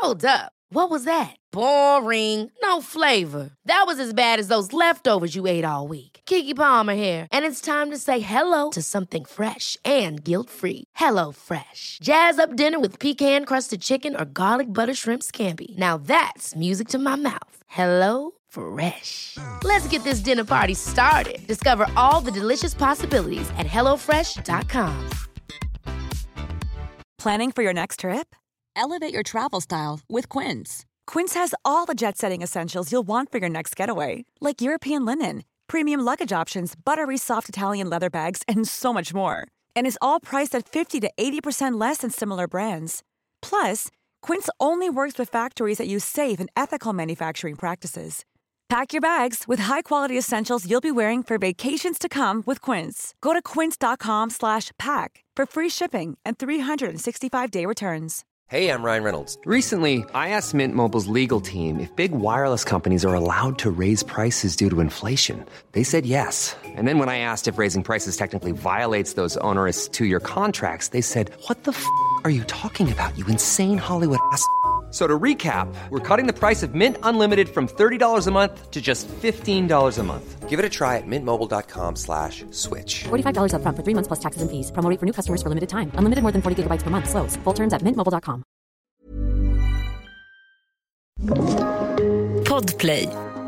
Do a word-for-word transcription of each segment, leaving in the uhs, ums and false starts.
Hold up. What was that? Boring. No flavor. That was as bad as those leftovers you ate all week. Keke Palmer here, and it's time to say hello to something fresh and guilt-free. Hello Fresh. Jazz up dinner with pecan-crusted chicken or garlic butter shrimp scampi. Now that's music to my mouth. Hello Fresh. Let's get this dinner party started. Discover all the delicious possibilities at hello fresh dot com. Planning for your next trip? Elevate your travel style with Quince. Quince has all the jet-setting essentials you'll want for your next getaway, like European linen, premium luggage options, buttery soft Italian leather bags, and so much more. And is all priced at fifty to eighty percent less than similar brands. Plus, Quince only works with factories that use safe and ethical manufacturing practices. Pack your bags with high-quality essentials you'll be wearing for vacations to come with Quince. Go to quince.com slash pack for free shipping and three sixty-five day returns. Hey, I'm Ryan Reynolds. Recently, I asked Mint Mobile's legal team if big wireless companies are allowed to raise prices due to inflation. They said yes. And then when I asked if raising prices technically violates those onerous two-year contracts, they said, what the f*** are you talking about, you insane Hollywood ass f- So to recap, we're cutting the price of Mint Unlimited from thirty dollars a month to just fifteen dollars a month. Give it a try at mintmobile.com slash switch. forty-five dollars up front for three months plus taxes and fees. Promo rate for new customers for limited time. Unlimited more than forty gigabytes per month. Slows full terms at mint mobile dot com. Podplay.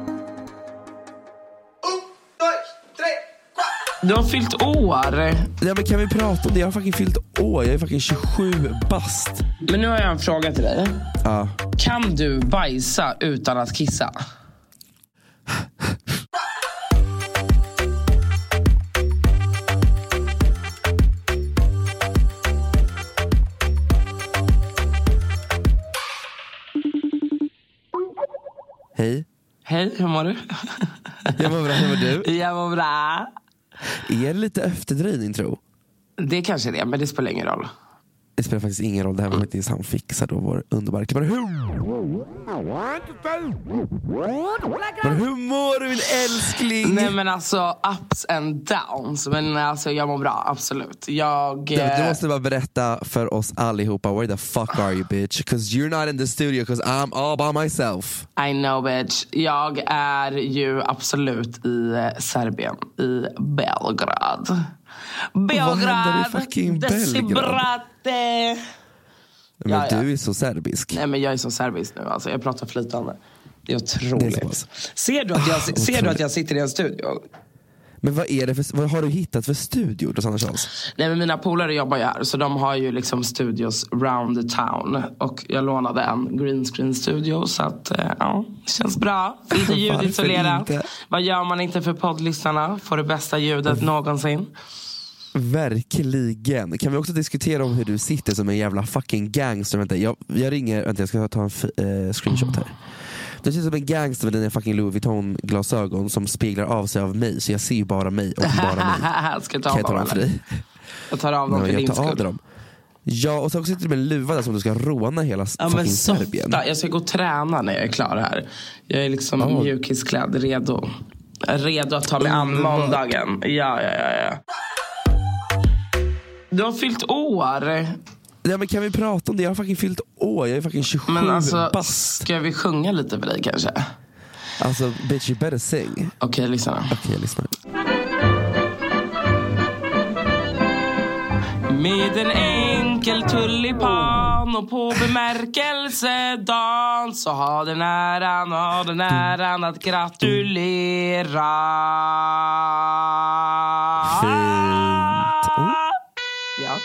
Du har fyllt år. Ja, men kan vi prata om det? Jag har fucking fyllt år. Jag är fucking tjugosju bast. Men nu har jag en fråga till dig. Ja. Kan du bajsa utan att kissa? Hej. Hej, hur mår du? Jag mår bra, hur mår du? Jag mår bra. Är det lite efterdröjning, tro? Det kanske det, men det spelar ingen roll. Det spelar faktiskt ingen roll. Det här var faktiskt han fixar då vår underbara klippare. Hur? Men hur mår du, min älskling? Nej, men alltså ups and downs. Men alltså jag mår bra, absolut. Jag du, du måste bara berätta för oss allihopa. Where the fuck are you, bitch? Because you're not in the studio, because I'm all by myself. I know, bitch. Jag är ju absolut i Serbien, i Belgrad. Belgrad, fucking Desibrate. Men ja, ja. du är så serbisk. Nej, men jag är så serbisk nu, alltså. Jag pratar flytande. Det är otroligt. Det är ser du att jag, ser du att jag sitter i en studio? Men vad är det för, vad har du hittat för studio hos Anders Charles? Nej, men mina polare jobbar ju här, så de har ju liksom studios round the town. Och jag lånade en green screen studio, så att ja, det känns bra. Inte ljudisolerat. Vad gör man inte för poddlyssnarna? Får det bästa ljudet mm. någonsin. Verkligen. Kan vi också diskutera om hur du sitter som en jävla fucking gangster? Vänta, jag, jag ringer, vänta jag ska ta en f- äh, screenshot här. Du ser som en gangster med dina fucking Louis Vuitton-glasögon som speglar av sig av mig. Så jag ser ju bara mig och bara mig. Ska jag ta kan jag ta dem, dem för dig? Jag tar av dem no, för din skull. Dem. Ja, och så också sitter du med en luva där som du ska råna hela ja, fucking Serbien. Jag ska gå och träna när jag är klar här. Jag är liksom oh. mjukisklädd, redo. Redo att ta mig an måndagen. Ja, ja, ja, ja. Du har fyllt år. Ja, men kan vi prata om det? Jag har fucking fyllt år. Jag är fucking tjugosju men alltså, bast. Ska vi sjunga lite för dig kanske? Alltså, bitch, you better sing. Okej, okay, lyssna. Okej, okay, lyssna. Med en enkel tulipan och på bemärkelsedagen så har den äran, har den äran att gratulera. Fint. Oh. Ja.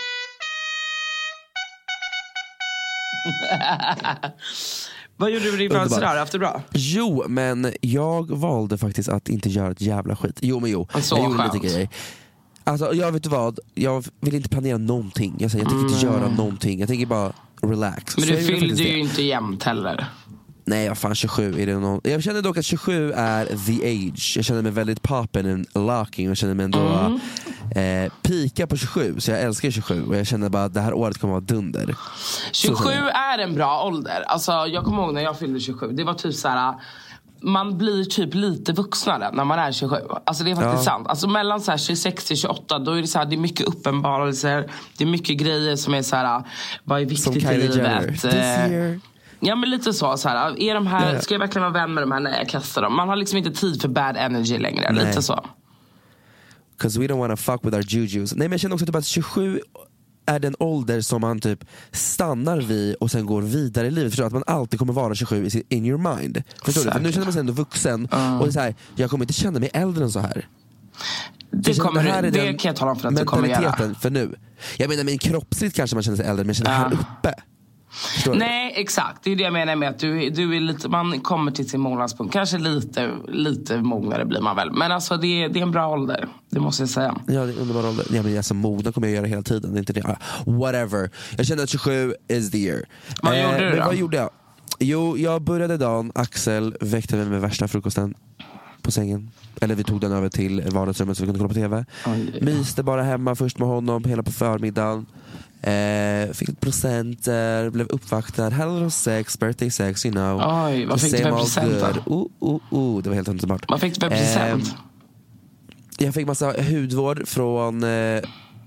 Vad gjorde du med din födelsedag? Har du haft det bra? Jo, men jag valde faktiskt att inte göra ett jävla skit. Jo, men jo. Så jag gjorde skönt. lite grejer. Alltså, jag vet du vad? Jag vill inte planera någonting. Jag säger, jag tänker mm. inte göra någonting. Jag tänker bara relax. Men så du fyllde ju inte jämnt heller. Nej, jag fan tjugosju är det någon... Jag känner dock att tjugosju är the age. Jag känner mig väldigt poppen and locking. Jag känner mig ändå mm. eh, pika på tjugosju. Så jag älskar tjugosju. Och jag känner bara att det här året kommer att vara dunder. tjugosju är en bra ålder. Alltså, jag kommer ihåg när jag fyllde tjugosju. Det var typ så här... Man blir typ lite vuxnare när man är tjugosju. Alltså det är faktiskt ja. sant. Alltså mellan så här tjugosex till tjugoåtta, då är det så här, det är mycket uppenbarelser. Det är mycket grejer som är så här, vad är viktigt i livet? This year, Ja, men lite så, så här, är de här, ja. Ska jag verkligen vara vän med de här? Nej, jag kastar dem. Man har liksom inte tid för bad energy längre. Nej. Lite så. Because we don't want to fuck with our jujus. Nej, men jag känner också typ att tjugosju är den ålder som man typ stannar vid och sen går vidare i livet. Förstår att man alltid kommer vara tjugosju in your mind. Förstår du? För nu känner man sig ändå vuxen. Uh. Och det är så här, jag kommer inte känna mig äldre än så här. Det, kommer, det, här är det kan jag tala om för att du kommer göra. För nu. Jag menar, men kroppsligt kanske man känner sig äldre, men känner uh. här uppe. Nej, exakt. Det är det jag menar med att du, du är lite, man kommer till sin mognadspunkt. Kanske lite, lite mognare blir man väl. Men alltså det, det är en bra ålder. Det måste jag säga. Ja, det är en underbar ålder. Ja, men alltså, mogna kommer jag göra hela tiden. Det är inte det. Whatever. Jag känner att tjugosju is the year. Vad eh, gjorde du då? Vad gjorde jag? Jo, jag började dagen. Axel väckte mig med värsta frukosten på sängen. Eller vi tog den över till vardagsrummet så vi kunde kolla på tv. Oj. Myste bara hemma först med honom hela på förmiddagen. Eh, fick ett presenter, blev uppvaktad, hello sex, birthday sex, you know. Oj, vad fick du för present då? Oh, oh, oh, det var helt underbart. Vad fick du för present? Eh, jag fick massa hudvård från eh,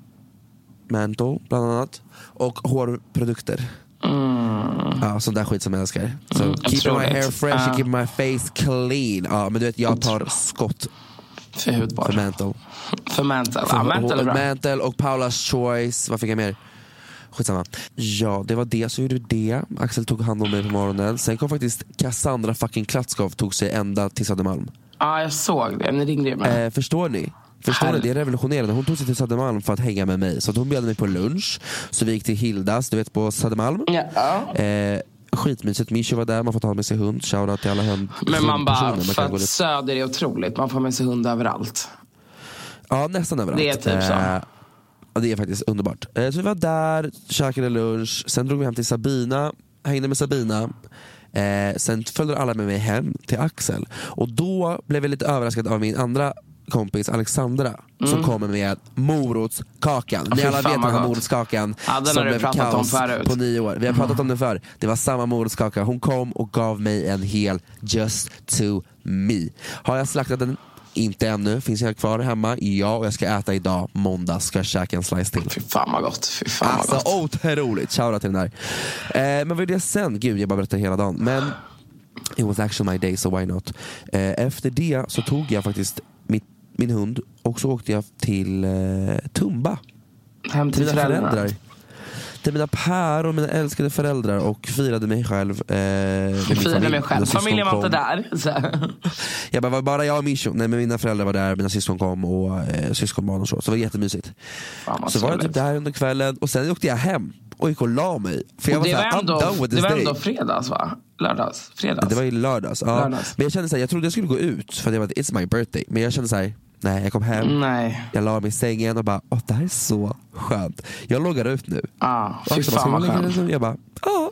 Mantle bland annat. Och hårprodukter. Mm. Ja, sån där skit som jag älskar. So mm, keep my hair fresh, uh. keep my face clean. Ja, men du vet, jag tar skott för hudvård. För Mantle. För Mantle, ja, Mantle är bra. Mantle och Paula's Choice. Vad fick jag mer? Skitsamma. Ja, det var det, så gjorde det. Axel tog hand om mig på morgonen. Sen kom faktiskt Cassandra fucking Klatskov, tog sig ända till Södermalm. Ja, ah, jag såg det. Ni ringde mig. Eh, förstår ni? Förstår Här. ni? Det är revolutionerande. Hon tog sig till Södermalm för att hänga med mig. Så att hon bjöd mig på lunch. Så vi gick till Hildas, du vet, på Södermalm. Ja. Eh, skitmysigt. Mischo var där, man får ta med sig hund. Shoutout till alla hund. Men man bara, man för att Söder är otroligt. Man får med sig hund överallt. Ja, nästan överallt. Det är typ så. Eh, Ja, det är faktiskt underbart. Så vi var där, käkade lunch. Sen drog vi hem till Sabina, hängde med Sabina. eh, Sen följde alla med mig hem till Axel. Och då blev jag lite överraskad av min andra kompis Alexandra, mm. som kommer med morotskakan. Ni alla vet den här morotskakan, ja, den som blev kaos på nio år. Vi har pratat mm. om den förr. Det var samma morotskaka. Hon kom och gav mig en hel just to me. Har jag slaktat den? Inte ännu, finns jag kvar hemma. Ja, och jag ska äta idag. Måndag ska jag käka en slice till. Fy fan vad gott, fy fan alltså, vad gott. Otroligt, shoutout till den där. eh, Men vad är det sen? Gud, jag bara berättar hela dagen. Men it was actually my day, so why not. eh, Efter det så tog jag faktiskt mitt, min hund. Och så åkte jag till eh, Tumba. Hem till, till mina föräldrar, föräldrar. Till mina par och mina älskade föräldrar. Och firade mig själv. eh, Firade mig själv, familjen var inte där så. Jag bara, var bara jag och Mischo. Nej, men mina föräldrar var där, mina syskon kom. Och eh, syskonbarn och så. Så det var jättemysigt. Fan, så var jag typ där under kvällen. Och sen åkte jag hem och gick och la mig. För jag var, det var, var ändå, det var ändå fredags, va? Lördags, fredags. Det var i lördags, ja. lördags. Men jag kände så här, jag trodde jag skulle gå ut. För det var, it's my birthday. Men jag kände så här, nej, jag kom hem. Nej. Jag la mig i sängen och bara, åh, det här är så skönt. Jag loggar ut nu. Ah, fy fan vad skönt. Jag bara, ja.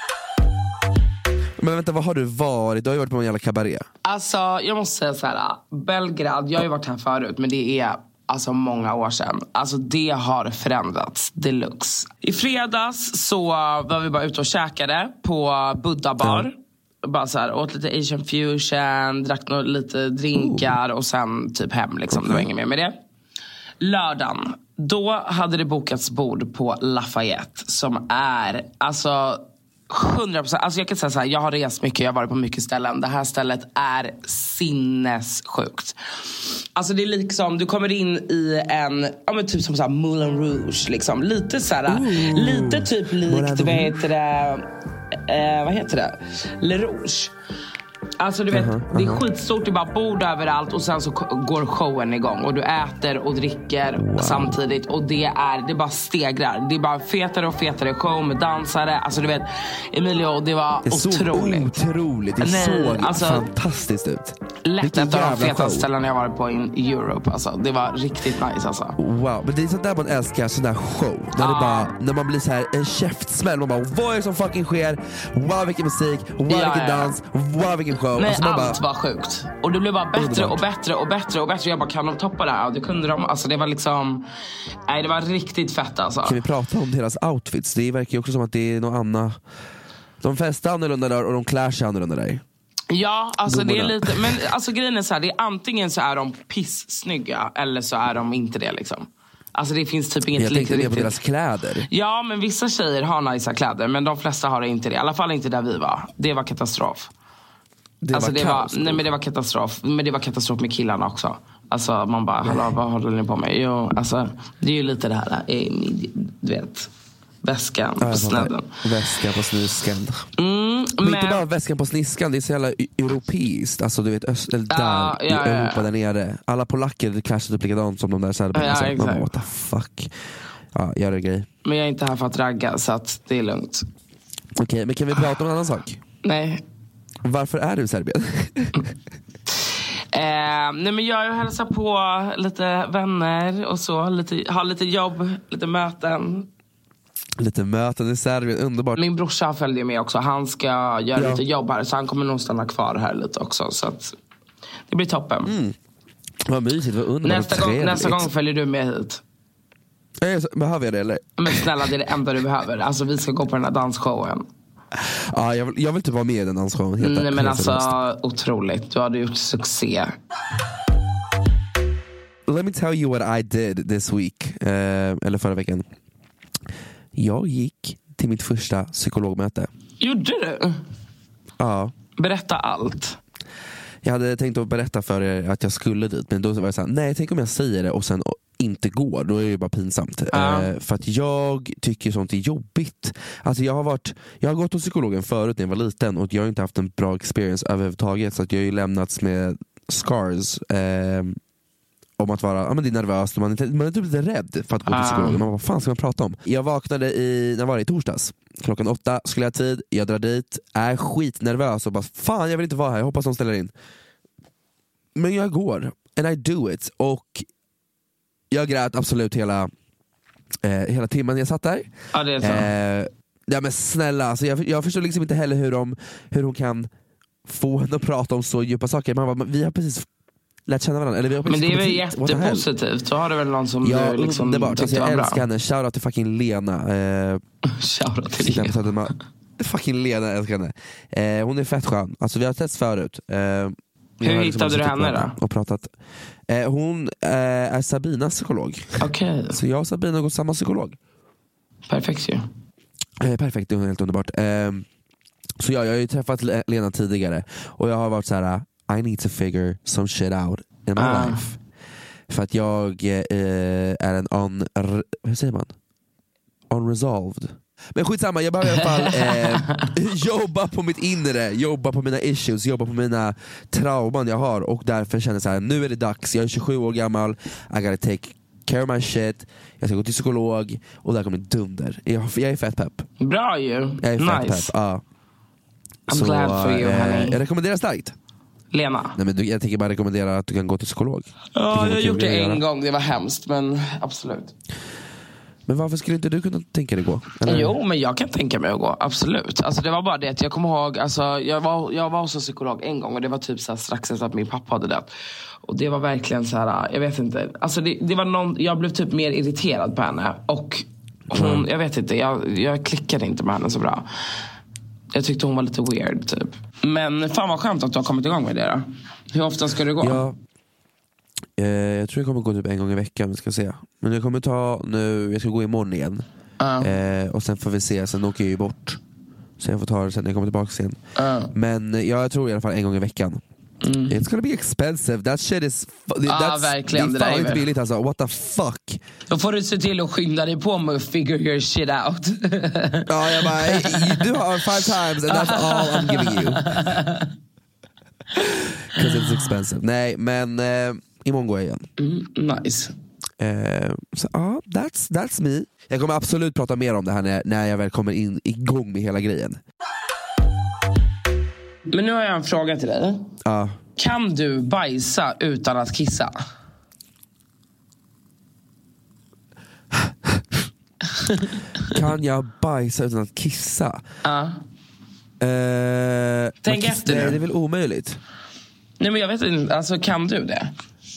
Men vänta, vad har du varit? Du har ju varit på en jävla kabaré. Alltså, jag måste säga så här, Belgrad, jag har ju varit här förut, men det är alltså många år sedan. Alltså det har förändrats deluxe. I fredags så var vi bara ute och käkade på Buddha bar. Mm. Bara så här, åt lite Asian fusion, drack några lite drinkar oh. och sen typ hem liksom. Okay. Det var inget mer med det. Lördagen, då hade det bokats bord på Lafayette, som är alltså hundra procent, alltså jag kan säga så här, jag har rest mycket, jag har varit på mycket ställen. Det här stället är sinnessjukt. Alltså det är liksom, du kommer in i en, ja men typ som så här Moulin Rouge liksom, lite så här, Ooh. lite typ likt, vad heter det, eh, vad heter det, Le Rouge. Alltså du vet, uh-huh, uh-huh. det är skitstort, det är bara bord överallt. Och sen så går showen igång. Och du äter och dricker wow. samtidigt. Och det är, det bara stegrar. Det är bara fetare och fetare show med dansare. Alltså du vet, Emilio, det var det otroligt så otroligt, det Nej, såg alltså, fantastiskt ut. Lätt ett av de fetaste ställen jag varit på i Europe alltså. Det var riktigt nice alltså. Wow, men det är sånt där man älskar, sån där show. När, ah. det bara, när man blir så här en käftsmäll. Man bara, vad är det som fucking sker? Wow, vilken musik, wow, ja, vilken ja. dans, wow, vilken show. Nej, alltså allt bara, var sjukt. Och det blev bara bättre underbart. och bättre och bättre och bättre. Jag bara, kan de toppa det här? Och det kunde de. Alltså det var liksom, nej, det var riktigt fett alltså. Kan vi prata om deras outfits? Det verkar ju också som att det är något annat. De festar annorlunda där och de klär sig annorlunda där. Ja, alltså Domarna. det är lite, men alltså grejen är så här, det är antingen så är de pissnygga eller så är de inte det liksom. Alltså det finns typ inget Jag tänkte riktigt. mer på deras kläder. Ja, men vissa tjejer har nice kläder, men de flesta har inte det. I alla fall inte där vi var. Det var katastrof. Det alltså var det kaos, var, nej men det var katastrof. Men det var katastrof med killarna också. Alltså man bara, hallå, vad håller ni på med? Jo, alltså det är ju lite det här, eh, du vet, väskan ja, på snedden. Väskan på sniskan. Mm, men, men inte bara väskan på sniskan, det är så jävla europeiskt. Alltså du vet, öst, eller där ja, ja, i ja, Europa ja. Där nere. Alla polacker klär upp likadant som de där serberna. Ja, alltså, exakt. man bara, what the fuck. Ja, gör det grej. Men jag är inte här för att ragga, så att det är lugnt. Okej, okay, men kan vi prata om en annan sak? Nej. Varför är du i Serbien? Eh, nej men jag hälsar på lite vänner och så, lite, har lite jobb, lite möten. Lite möten i Serbien, underbart. Min brorsa följde med också, han ska göra ja. lite jobb här, så han kommer nog stanna kvar här lite också, så att det blir toppen. Mm. Vad mysigt, vad underbart. Nästa gång, nästa gång följer du med hit. Eh, behöver jag det eller? Men snälla, det är det enda du behöver. Alltså vi ska gå på den här dansshowen. Ja, jag vill, jag vill inte vara med i den dansshowen. Helt, Nej men helt alltså seriöst. otroligt, du hade gjort succé. Let me tell you what I did this week. Eh, eller förra veckan. Jag gick till mitt första psykologmöte. Gjorde du? Ja. Berätta allt. Jag hade tänkt att berätta för er att jag skulle dit, men då var jag så här, nej, tänk om jag säger det och sen inte går, då är det ju bara pinsamt. Ja. Eh, för att jag tycker sånt är jobbigt. Alltså jag har varit, jag har gått hos psykologen förut när jag var liten och jag har inte haft en bra experience överhuvudtaget, så att jag har ju lämnats med scars eh, om att vara, ja men det är nervöst, man är, man är typ lite rädd för att gå till psykologen. Man bara, vad fan ska man prata om? Jag vaknade i, när var det, i torsdags klockan åtta, skulle jag ha tid, jag drar dit, är skitnervös och bara, fan jag vill inte vara här, jag hoppas de ställer in. Men jag går, and I do it. Och jag grät absolut hela eh, hela timmen jag satt där. Ja, det är så. Eh, ja men snälla, alltså jag, jag förstår liksom inte heller hur de, hur de kan få henne att prata om så djupa saker. Man bara, vi har precis lärt känna varandra. Eller vi har men det är väl jättepositivt. Så har du väl någon som ja, du liksom underbart. Alltså, jag älskar bra. henne. Shoutout till fucking Lena. Eh, Shoutout till Lena. Fucking Lena, älskar henne. Eh, hon är fett skön. Alltså vi har setts förut. Eh, Hur hittade du henne då? Och pratat. Eh, hon eh, är Sabinas psykolog. Okej. Okay. Så jag och Sabina går samma psykolog. Perfekt ju. Eh, perfekt, det är helt underbart. Eh, så ja, jag har ju träffat Lena tidigare. Och jag har varit så här: I need to figure some shit out in my uh. life. För att jag eh, är en on... Hur säger man? Unresolved. Men skitsamma, jag behöver i alla fall eh, jobba på mitt inre, jobba på mina issues, jobba på mina trauman jag har. Och därför känner jag så här: nu är det dags, jag är tjugosju år gammal, I gotta take care of my shit, jag ska gå till psykolog. Och där kommer det dunder. Jag, jag är fett pepp. Bra ju, jag är nice. Fett pepp, ja. I'm Så, glad for you, eh, honey. jag rekommenderar starkt. Lena. Nej, men du, jag tänker bara rekommendera att du kan gå till psykolog. Ja, jag har gjort det en gång, det var hemskt, men absolut. Men varför skulle inte du kunna tänka dig gå? Eller? Jo, men jag kan tänka mig att gå, absolut. Alltså det var bara det att jag kommer ihåg, alltså, jag, var, jag var hos en psykolog en gång och det var typ så här strax efter att min pappa hade dött. Och det var verkligen så här, jag vet inte. Alltså det, det var någon, jag blev typ mer irriterad på henne. Och hon, mm. jag vet inte, jag, jag klickade inte med henne så bra. Jag tyckte hon var lite weird typ. Men fan vad skönt att du har kommit igång med det då. Hur ofta ska du gå? Ja, eh, jag tror jag kommer gå typ en gång i veckan, ska se. Men jag kommer ta nu, jag ska gå imorgon igen. Uh. Eh, och sen får vi se, sen åker jag ju bort. Så jag får ta det sen när jag kommer tillbaka igen. Uh. Men ja, jag tror i alla fall en gång i veckan. Mm. It's gonna be expensive. That shit is... Ja, ah, verkligen. Det är fan inte billigt alltså. What the fuck? Då får du se till att skynda dig på med att figure your shit out. Ja, jag bara, you do it five times and that's all I'm giving you. Because it's expensive. Nej, men eh, imorgon går jag igen. Mm, nice. Eh, så ja, uh, that's, that's me. Jag kommer absolut prata mer om det här när, när jag väl kommer in igång med hela grejen. Men nu har jag en fråga till dig. Uh. Kan du bajsa utan att kissa? Kan jag bajsa utan att kissa? Ja. Uh, Tänk kiss, efter nej, nu. det är väl omöjligt. Nej, men jag vet inte, alltså kan du det?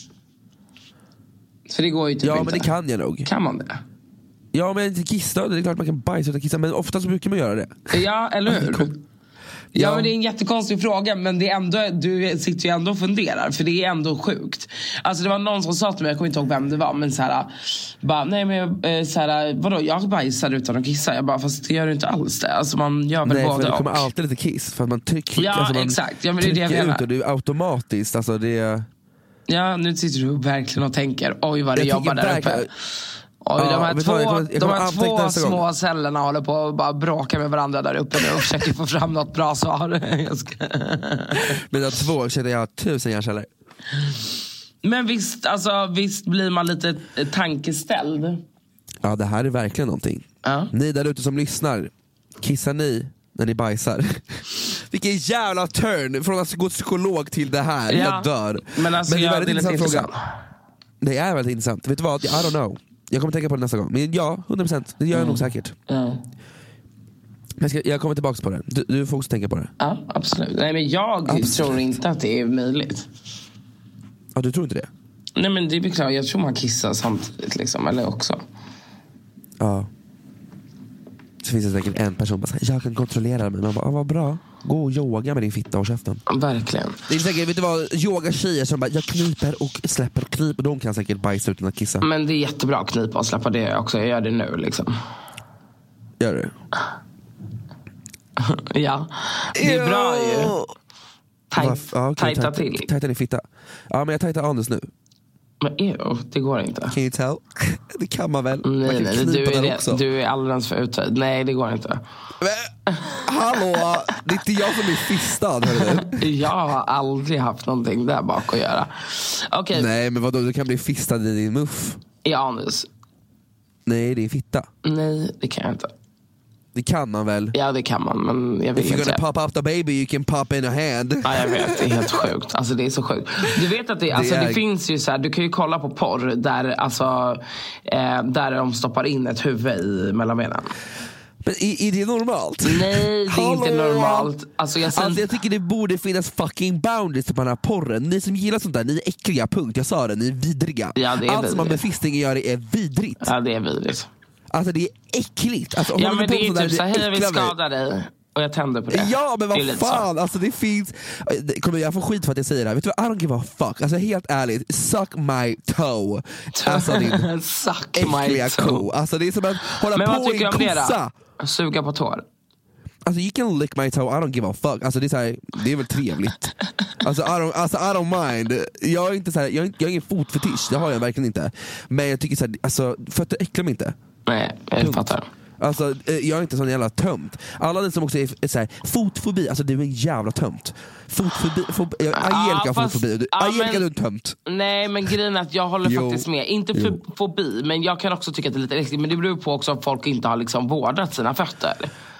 För det går ju typ Ja, inte. men det kan jag nog. Kan man det? Ja, men inte kissa, det är klart man kan bajsa utan kissa. Men ofta så brukar man göra det. Ja, eller hur? Ja, men det är en jättekonstig fråga, men det är ändå, du sitter ju ändå och funderar, för det är ändå sjukt. Alltså det var någon som sa till mig, jag kommer inte ihåg vem det var, men så här, bara, nej men så här, vadå, jag bajsar utan att kissa. Jag bara, fast det gör du inte alls det. Alltså man gör väl nej, både för det kommer och. alltid lite kiss, för att man trycker, ja, alltså man exakt. Ja, men det är det jag menar. ut och det är automatiskt, alltså det är... Ja, nu sitter du verkligen och tänker, oj vad det jag jobbar där verkligen... uppe. Oj, ja, de här två, jag kommer, jag kommer de här två små gång. cellerna håller på att bara bråka med varandra där uppe nu och försöker få fram något bra svar. Jag ska... Men jag två känner jag har tusen hjärnceller. Men visst, alltså, visst blir man lite tankeställd. Ja, det här är verkligen någonting. Ja. Ni där ute som lyssnar, kissar ni när ni bajsar? Vilken jävla turn från att gå psykolog till det här. Ja. Jag dör. Men alltså, Men det är ja, väldigt det är lite intressant intressant. fråga. Det är väldigt intressant. Vet du vad? I don't know. Jag kommer tänka på det nästa gång. Men ja, hundra procent. Det gör jag mm. nog säkert. Ja. Men jag, ska, jag kommer tillbaka på det. Du, du får också tänka på det. Ja, absolut. Nej, men jag absolut. tror inte att det är möjligt. Ja, du tror inte det? Nej, men det är beklart. Jag tror man kissar samtidigt liksom, eller också. Ja. Så finns det säkert en person som säger, jag kan kontrollera mig. Man bara, ah, vad bra. Gå och yoga med din fitta och käften. Verkligen. Det är säkert, vet du vad, yoga tjejer som bara, jag kniper och släpper knip. Och de kan säkert bajsa utan att kissa. Men det är jättebra att knipa och släppa det också. Jag gör det nu liksom. Gör du? Ja, det är bra ju. Tajt, ja, okay, tajta tajta till. Tajta din fitta. Ja, men jag tajtar anus nu. Men ew, det går inte. Can you tell? Det kan man väl. Nej, man kan nej, du är, också. du är alldeles för utöjd. Nej, det går inte. Men, hallå, det är inte jag som är fistad, hörru. Jag har aldrig haft någonting där bak att göra. Okej. Nej, men vadå, du kan bli fistad i din muff. I anus? Nej, det är fitta. Nej, det kan jag inte. Det kan man väl? Ja, det kan man, men jag vill If you're inte. gonna pop up the baby, you can pop in a hand. Ja, jag vet, det är helt sjukt. Alltså det är så sjukt. Du vet att det, alltså, det, är... det finns ju så här, du kan ju kolla på porr där, alltså, eh, där de stoppar in ett huvud i mellanbenen. Men är, är det normalt? Nej, det är Hallå? inte normalt. Alltså jag, sen... alltså jag tycker det borde finnas fucking boundaries på den här porren. Ni som gillar sånt där, ni är äckliga, punkt. Jag sa det, ni är vidriga. Ja, det är allt som har med vidrigt. fisting att göra är vidrigt. Ja, det är vidrigt. Alltså det är äckligt. Alltså, ja, men det är typ så här, hej, jag vill skada dig. Och jag tänder på det. Ja, men vad det fan, så. alltså det finns. Kommer jag få skit för att jag säger det här. Vet du vad, I don't give a fuck. Alltså helt ärligt, suck my toe. Alltså din suck äckliga my toe. ko. Alltså det är som att hålla men på vad tycker i en du om det kossa. då? Suga på tår. Alltså you can lick my toe, I don't give a fuck. Alltså det är så här, det är väl trevligt. Alltså I don't, alltså, I don't mind. Jag är inte så här, jag, är, jag är ingen fotfetisch, det har jag verkligen inte. Men jag tycker så här, alltså fötter äcklar mig inte. Nej, jag Punkt. fattar. Alltså jag är inte sån jävla tömt. Alla ni som också är, är så här, fotfobi, alltså du är en jävla tömt. Fotfobi, fobi, Angelica ah, fotfobi. Ah, Angelica men, du är en tömt. Nej, men grejen är att jag håller jo, faktiskt med. Inte för jo. fobi, men jag kan också tycka att det är lite äckligt. Men det beror på också att folk inte har liksom vårdat sina fötter.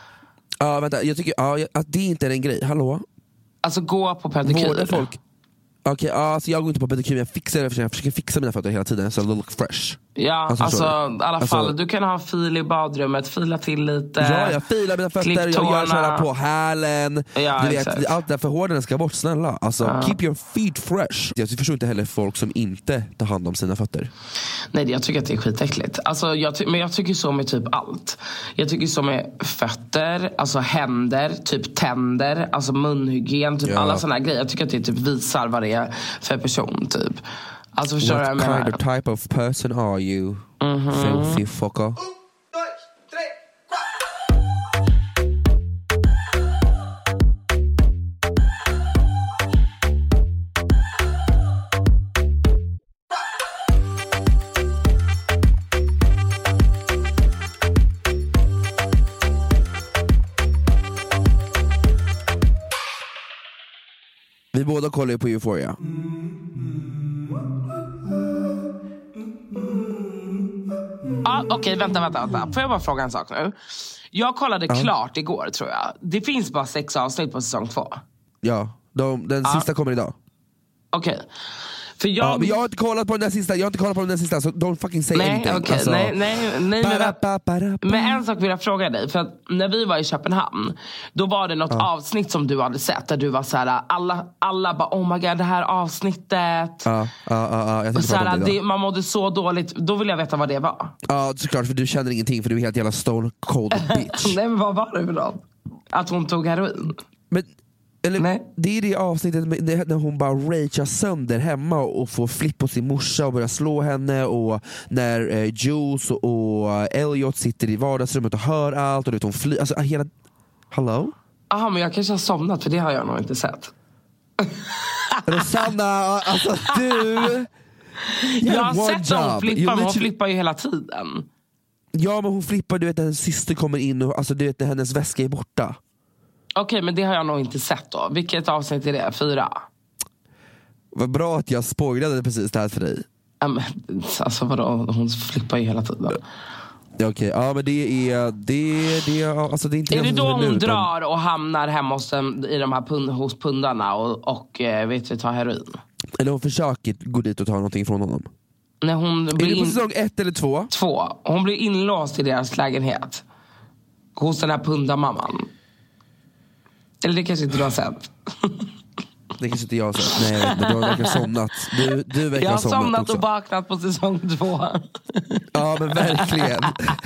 Ja, ah, vänta, jag tycker ah, att det inte är en grej. Hallå? Alltså gå på pedikyr. Vårda folk. Okej, okay, alltså jag går inte på pedikyr, jag fixar det, jag försöker fixa mina fötter hela tiden så de look fresh. Ja, alltså, alltså i alla fall, alltså, du kan ha fil i badrummet, fila till lite. Ja, jag filar mina fötter, jag gör sådär på hälen. Ja, du vet, allt där för hården ska bort, snälla. Alltså, ja. Keep your feet fresh. Jag förstår inte heller folk som inte tar hand om sina fötter. Nej, jag tycker att det är skitäckligt. Alltså, jag ty- men jag tycker så med typ allt. Jag tycker så med fötter, alltså händer, typ tänder, alltså munhygien, typ ja. alla sådana grejer. Jag tycker att det typ visar vad det är för person, typ. Alltså förstår What jag menar? kind of type of person are you? Mm-hmm. Filthy fucker. Vi båda kollar ju på Euphoria. Ah, Okej, okay, vänta, vänta, vänta. Får jag bara fråga en sak nu? Jag kollade ja. klart igår, tror jag. Det finns bara sex avsnitt på säsong två. Ja, de, den ah. sista kommer idag. Okej. Okay. För jag... Ja, men jag har inte kollat på den där sista, jag har inte kollat på den där sista, så don't fucking say nej, anything. Okay. Alltså... Nej, nej, nej. Bara, bara, bara, bara. Men en sak vill jag fråga dig. För att när vi var i Köpenhamn, då var det något ja. avsnitt som du hade sett, där du var såhär, alla, alla bara, oh my god, det här avsnittet. Ja, ja, ja, jag såhär, det, man mådde så dåligt. Då vill jag veta vad det var. Ja, såklart, för du känner ingenting, för du är helt jävla stone cold bitch. Nej, men vad var det för något? Att hon tog heroin? Men eller, Nej. det är det avsnittet med, när hon bara ragear sönder hemma och får flipp på sin morsa och börjar slå henne, och när eh, Jules och, och Elliot sitter i vardagsrummet och hör allt och du vet, hon flyr, alltså hela, hallå? Jaha, men jag kanske har somnat, för det har jag nog inte sett. Rosanna, alltså du, jag har sett att hon flippar, men hon flippar ju hela tiden. Ja, men hon flippar, du vet, när hennes syster kommer in och alltså, du vet, när hennes väska är borta. Okej, okay, men det har jag nog inte sett då. Vilket avsnitt är det? Fyra? Vad bra att jag spoilade precis det här för dig. Um, alltså vadå? Hon flippar ju hela tiden. Ja, okej. Okay. Ja, men det är det, det, alltså det är inte är det då hon nu, drar utan... och hamnar hemma hos, dem, i de här pund, hos pundarna och, och vet vi, tar heroin? Eller hon försöker gå dit och ta någonting från honom. När hon blir är det på in... säsong ett eller två? Två. Hon blir inlåst i deras lägenhet. Hos den här pundarmamman. Eller det kanske inte du har sett. Det kanske inte jag har sett. Nej, jag vet, men du har verkligen somnat. Du, du verkar jag har somnat, somnat också. Och vaknat på säsong två. Ja, men verkligen.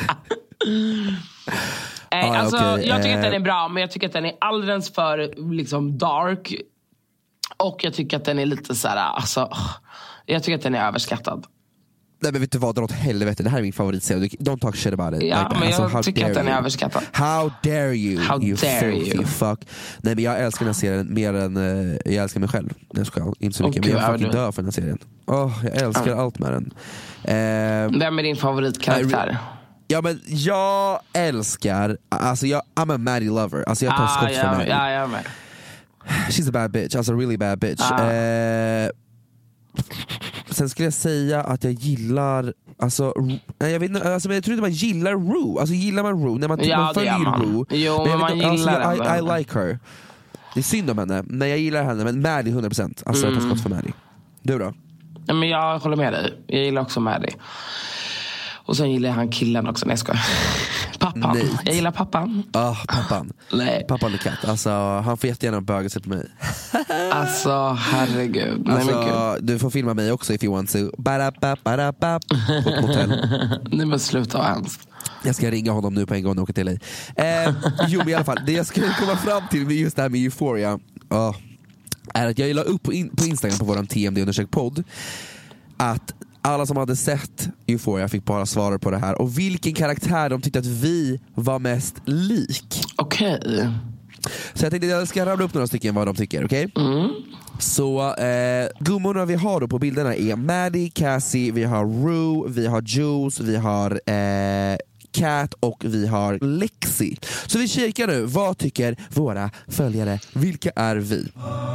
Nej, ah, alltså, okay. jag tycker att den är bra, men jag tycker att den är alldeles för liksom dark. Och jag tycker att den är lite så här, alltså, jag tycker att den är överskattad. Nej, men vet du vad, dra åt helvete. Det här är min favoritserie. Don't talk shit about it. Ja, like, men alltså, jag tycker att den you? är överskattad. How dare you? How you dare filthy you? Fuck. Nej, men jag älskar den här serien mer än uh, jag älskar mig själv. Jag ska inte så mycket, okay, men jag fucking du... dör för den här serien. Oh, jag älskar ja. allt med den. Uh, Vem är din favoritkaraktär? Ja, men jag älskar, alltså jag, I'm a Maddie lover. Alltså jag tar ah, skott ja, för Maddie. Ja, jag med. She's a bad bitch, alltså a really bad bitch. Ah. Eh, sen skulle jag säga att jag gillar, alltså, jag vet inte, alltså, jag tror inte man gillar Rue. Alltså gillar man Rue, när man, ja, man följer man. Rue. Jo, men, men man inte, gillar alltså, henne. I, I like her. Det är synd om henne, men jag gillar henne. Men Maddie hundra procent. Alltså mm. jag tar skott för Maddie. Du då? Ja, men jag håller med dig. Jag gillar också Maddie. Och sen gillar jag han killen också. Nej, jag skojar. Pappan. Nej. Jag gillar pappan. Ja, oh, pappan. Nej. Pappan är katt. Alltså, han får jättegärna böga sig på mig. Alltså, herregud. Alltså, Nej, men du får filma mig också if you want to. Ba-da-ba, ba-da-ba, på ett hotell. Nej, men sluta vara hemskt. Jag ska ringa honom nu på en gång och åka till dig. Eh, jo, men i alla fall, det jag skulle komma fram till med just det här med Euphoria oh, är att jag la upp på, in, på Instagram på våran T M D-undersök-podd att alla som hade sett Euphoria fick bara svara på det här och vilken karaktär de tyckte att vi var mest lik. Okej. Okay. Så jag tänkte att jag ska rabbla upp några stycken vad de tycker, okej? Okay? Mm. Så eh, gummorna vi har då på bilderna är Maddie, Cassie, vi har Rue, vi har Jules, vi har eh, Kat och vi har Lexi. Så vi kikar nu, vad tycker våra följare? Vilka är vi?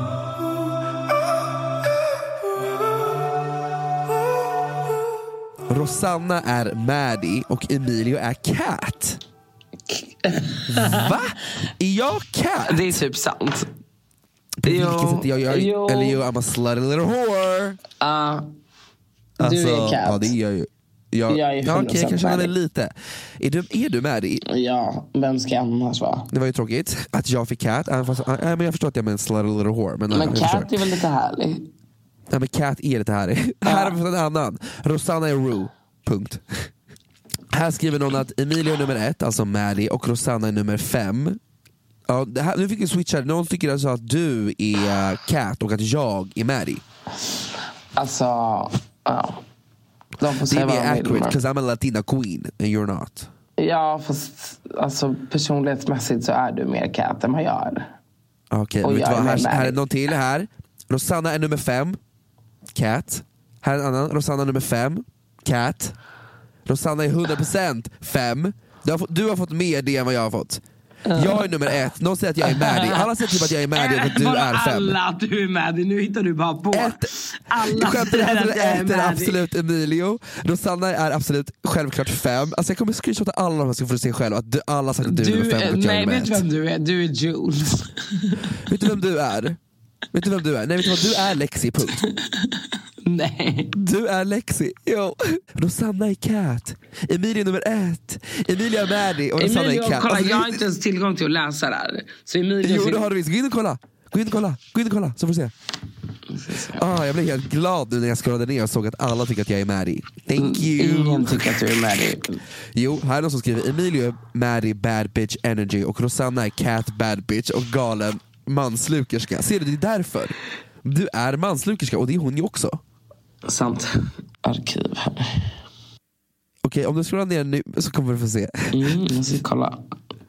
Rosanna är Maddie och Emilio är Kat. Va? Är jag Kat? Det är typ sant. På vilket sätt jag gör? Jo. Eller jo, I'm a slutty little whore. Uh, alltså, du är Kat. Ja, det är jag ju. Jag, jag är ja, okej, jag kanske Maddie. lite. Är du, är du Maddie? Ja, vem ska annars vara? Det var ju tråkigt att jag fick Kat. Äh, fast, äh, men jag förstår att jag är en slutty little whore. Men, men äh, Kat är väl lite härlig? Ja, men Kat är lite härlig. Ja. Här har vi fått en annan. Rosanna är Rue. Punkt. Här skriver någon att Emilio är nummer ett, alltså Maddie, och Rosanna är nummer fem. Ja, det här, nu fick jag switcha. Någon tycker alltså att du är Kat och att jag är Maddie. Alltså, ja. De får Det säga är vad mer de vill, accurate, men... because I'm a Latina queen and you're not. Ja, fast alltså, personlighetsmässigt så är du mer Kat än vad jag är. Okej, okay, här, här, här är någon till här. Rosanna är nummer fem, Kat. Här är en annan, Rosanna är nummer fem, Kat. Rosanna är hundra procent fem. Du har, fått, du har fått mer det än vad jag har fått. Jag är nummer ett. Någon säger att jag är Maddie. Alla säger typ att jag är Maddie och att du är fem. Alla att du är Maddie. Nu hittar du bara på. Ett, alla säger att jag är ett är Maddie. absolut Emilio. Rosanna är absolut självklart fem. Alltså jag kommer screenshotta alla de här, ska få se själv. Att du, alla sagt att du, du är nummer fem. Nej, vet du vem du är? Du är Jules. Vet du vem du är? Vet du vem du är? Nej, vet du vad? Du är Lexi, punkt. Nej. Du är Lexi. Jo. Rosanna är Kat. Emilia är nummer ett. Emilia är Maddie och Rosanna Emilio, är Kat. kolla, Alltså, jag har inte ens tillgång till att läsa det här. Så Emilio... Jo, det har du visst. Gå in och kolla. Gå in och kolla. Gå in och kolla, så får du se. Ah, jag blev helt glad nu när jag scrollade ner och såg att alla tycker att jag är Maddie. Thank you. Ingen tycker att du är Maddie. Jo, här är någon som skriver Emilio är Maddie bad bitch energy och Rosanna är Kat bad bitch och galen. manslukerska. Ser du, det är därför. Du är manslukerska och det är hon ju också. Sant. Arkiv här. Okej, om du scrollar ner nu så kommer du få se. Mm, jag ska kolla.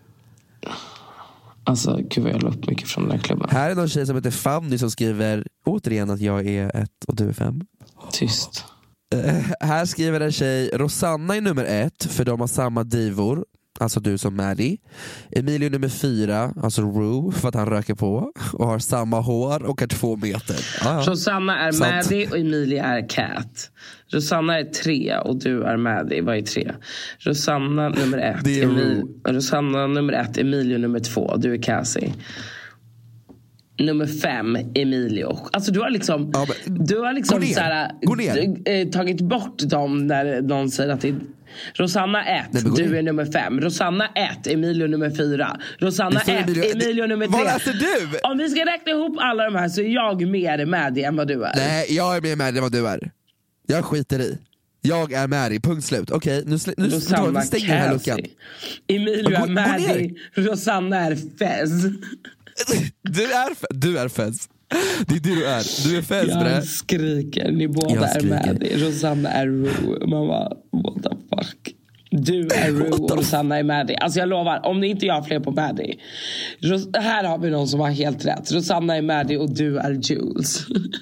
Alltså, gud vad jag la upp mycket från den här klubben. Här är någon tjej som heter Fanny som skriver återigen att jag är ett och du är fem. Tyst. Uh, här skriver en tjej, Rosanna är nummer ett för de har samma divor. Alltså du som Maddie. Emilio nummer fyra, alltså Rue, för att han röker på och har samma hår och är två meter. Ah, ja. Rosanna är Sant. Maddie och Emilia är Cat. Rosanna är tre och du är Maddie. Vad är tre? Rosanna nummer ett, Det är Emil... Rosanna nummer ett, Emilio nummer två, du är Cassie. Nummer fem, Emilio. Alltså du har liksom, ja, du har liksom såhär, d- tagit bort dem när någon säger att det är Rosanna ett, Nej, du är nummer fem. Rosanna ett, Emilio nummer fyra. Rosanna ett, Emilio, Emilio nummer tre. Vad läser du? Om vi ska räkna ihop alla de här så är jag mer Maddie än vad du är. Nej, jag är mer Maddie än vad du är. Jag skiter i. Jag är Maddie, punkt slut. Okej, nu, sl- nu, Rosanna nu stänger jag här luckan. Emilio är Maddie, Rosanna är Fez. Du är, du är Fez. Det är du är. Du är Fez, bre. Jag skriker. Ni båda är Maddie. Rosanna är Rue. Man bara, what the fuck. Du är Rue och Rosanna är Maddie. Alltså jag lovar, om det inte jag fler på Maddie. Ros- här har vi någon som har helt rätt. Rosanna är Maddie och du är Jules.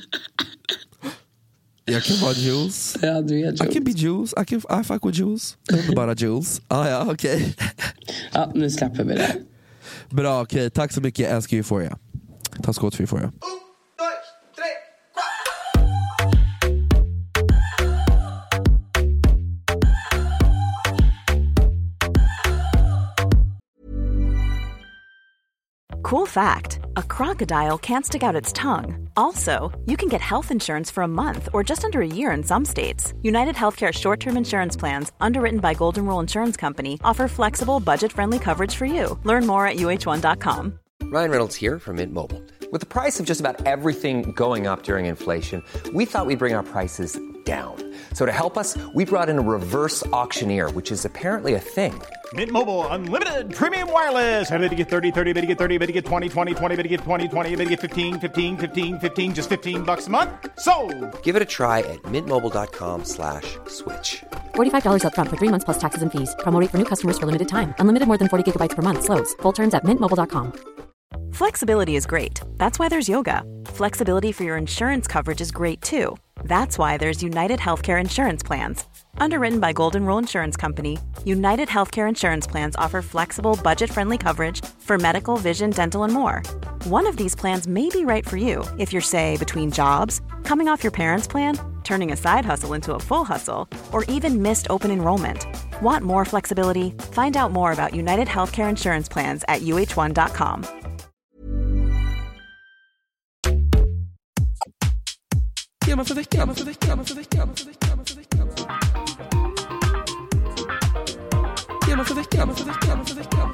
Jag kan vara Jules. Ja, du är Jules. I can be Jules. I, can, I fuck with Jules. Bara Jules. Ah, ja, okej. Okay. Ja, nu släpper vi det. Bra, okej. Okay. Tack så mycket. Jag älskar Euphoria. Ta skåt för Euphoria. Cool fact, a crocodile can't stick out its tongue. Also, you can get health insurance for a month or just under a year in some states. United Healthcare short-term insurance plans, underwritten by Golden Rule Insurance Company, offer flexible, budget-friendly coverage for you. Learn more at U H one dot com. Ryan Reynolds here from Mint Mobile. With the price of just about everything going up during inflation, we thought we'd bring our prices down. So to help us, we brought in a reverse auctioneer, which is apparently a thing. Mint Mobile Unlimited Premium Wireless. How to get thirty, thirty, how to get thirty, how to get twenty, twenty, twenty, how to get twenty, twenty, how to get fifteen, fifteen, fifteen, fifteen, just fifteen bucks a month? Sold! Give it a try at mintmobile.com slash switch. forty-five dollars up front for three months plus taxes and fees. Promo rate for new customers for limited time. Unlimited more than forty gigabytes per month. Slows full terms at mint mobile dot com. Flexibility is great. That's why there's yoga. Flexibility for your insurance coverage is great too. That's why there's United Healthcare Insurance Plans. Underwritten by Golden Rule Insurance Company, United Healthcare Insurance Plans offer flexible, budget-friendly coverage for medical, vision, dental, and more. One of these plans may be right for you if you're, say, between jobs, coming off your parents' plan, turning a side hustle into a full hustle, or even missed open enrollment. Want more flexibility? Find out more about United Healthcare Insurance Plans at U H one dot com. Tema för veckan, för veckan, för veckan, för veckan, för veckan. Tema för veckan, för veckan, för veckan.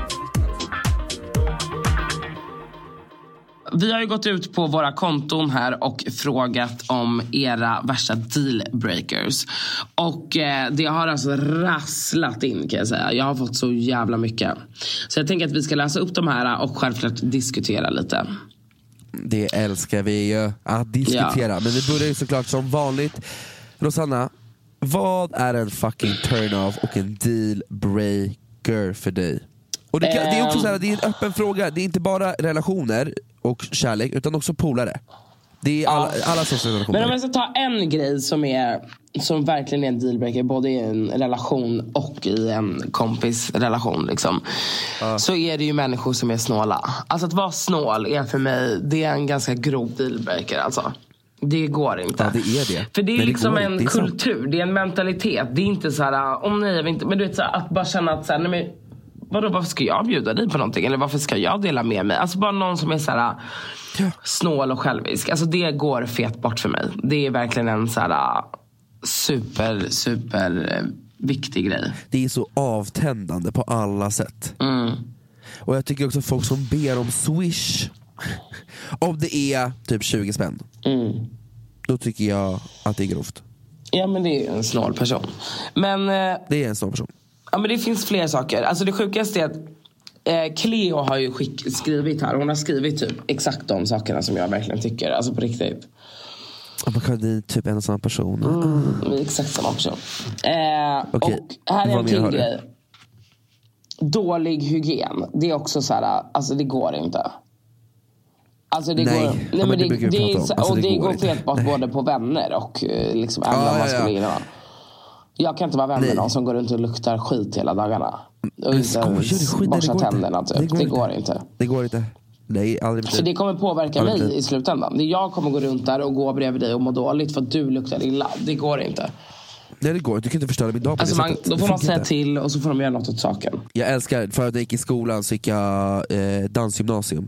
Vi har ju gått ut på våra konton här och frågat om era värsta dealbreakers. Och eh, det har alltså rasslat in, kan jag säga. Jag har fått så jävla mycket. Så jag tänker att vi ska läsa upp de här och självklart diskutera lite. Det älskar vi ju att diskutera. Ja. Men vi börjar ju såklart som vanligt. Rosanna, vad är en fucking turn-off och en dealbreaker för dig? Och det, kan, um, det är också så här, det är en öppen fråga. Det är inte bara relationer och kärlek, utan också polare. Det är alla, ja. alla sorts relationer. Men om jag ska ta en grej som är som verkligen är en dealbreaker, både i en relation och i en kompisrelation liksom, ja. Så är det ju människor som är snåla. Alltså att vara snål är för mig, det är en ganska grov dealbreaker alltså. Det går inte. Ja, det är det. För det är men liksom det en det kultur, det är en mentalitet. Det är inte så här, om nej jag vill inte, men du vet så här, att bara känna att så här, nej men vadå, varför ska jag bjuda dig på någonting? Eller varför ska jag dela med mig? Alltså bara någon som är så här ja. snål och självisk. Alltså det går fet bort för mig. Det är verkligen en så här super, super viktig grej. Det är så avtändande på alla sätt. Mm. Och jag tycker också folk som ber om Swish, om det är typ tjugo spänn, mm. då tycker jag att det är grovt. Ja, men det är en snål person. Men det är en snål person. Ja, men det finns fler saker. Alltså det sjukaste är att eh, Cleo har ju skick, skrivit här. Hon har skrivit typ exakt de sakerna som jag verkligen tycker. Alltså på riktigt. Man kan bli typ en och samma person. Mm, exakt samma person. Eh, okay. Och här är en till grej. Dålig hygien. Det är också så här, alltså det går inte. Alltså det nej, går, nej ja, men det, det, det, det, alltså och det det går, går fel på både på vänner och liksom även ah, om man ja, skulle ja. Jag kan inte vara vän med någon som går runt och luktar skit hela dagarna. Och inte borsta tänderna typ. Det går, det går inte. inte. Det går inte. Nej, aldrig. Så det kommer påverka aldrig. mig i slutändan. Jag kommer gå runt där och gå bredvid dig och må dåligt för att du luktar illa. Det går inte. Nej, det går. Du kan inte förstöra min dag på alltså det man, sättet. Då får man säga till och så får de göra något åt saken. Jag älskar, för att jag gick i skolan så gick jag eh, dansgymnasium.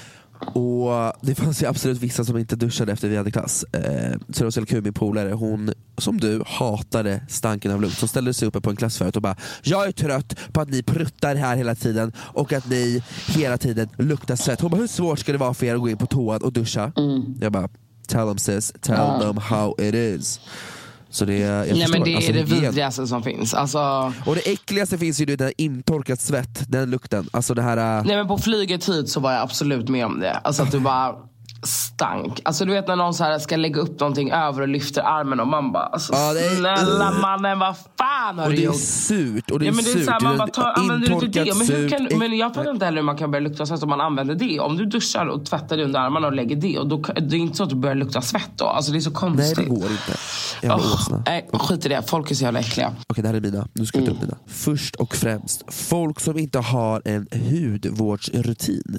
Och det fanns ju absolut vissa som inte duschade efter vi hade klass. eh, Så Rosel Q, min polare, hon som du hatade stanken av lukt. Som ställde sig uppe på en klass förut och bara: jag är trött på att ni pruttar här hela tiden och att ni hela tiden luktar svett. Hon bara: hur svårt ska det vara för er att gå in på toan och duscha? mm. Jag bara: tell them sis, tell ja. them how it is. Så det, jag Nej, men det alltså, är det vidrigaste som finns alltså... Och det äckligaste finns ju det där intorkat svett. Den lukten, alltså det här äh... Nej men på flyget hit så var jag absolut med om det. Alltså att du bara stank. Alltså du vet när någon så här ska lägga upp någonting över och lyfter armen och man bara alltså, ja, är... snälla mannen, vad fan har och du det är gjort? surt, och det är ja, men det är surt. så här, man bara tar, använder du inte det? Men, hur kan, surt, men jag fattar inte heller hur man kan börja lukta svett om man använder det. Om du duschar och tvättar dig under armarna och lägger det, och då, det är inte så att du börjar lukta svett då. Alltså det är så konstigt. Nej, det går inte. Jag oh, nej, skit i det, folk är så jävla äckliga. Okej, det här är mina, nu ska jag ta upp mina. Först och främst, folk som inte har en hudvårdsrutin.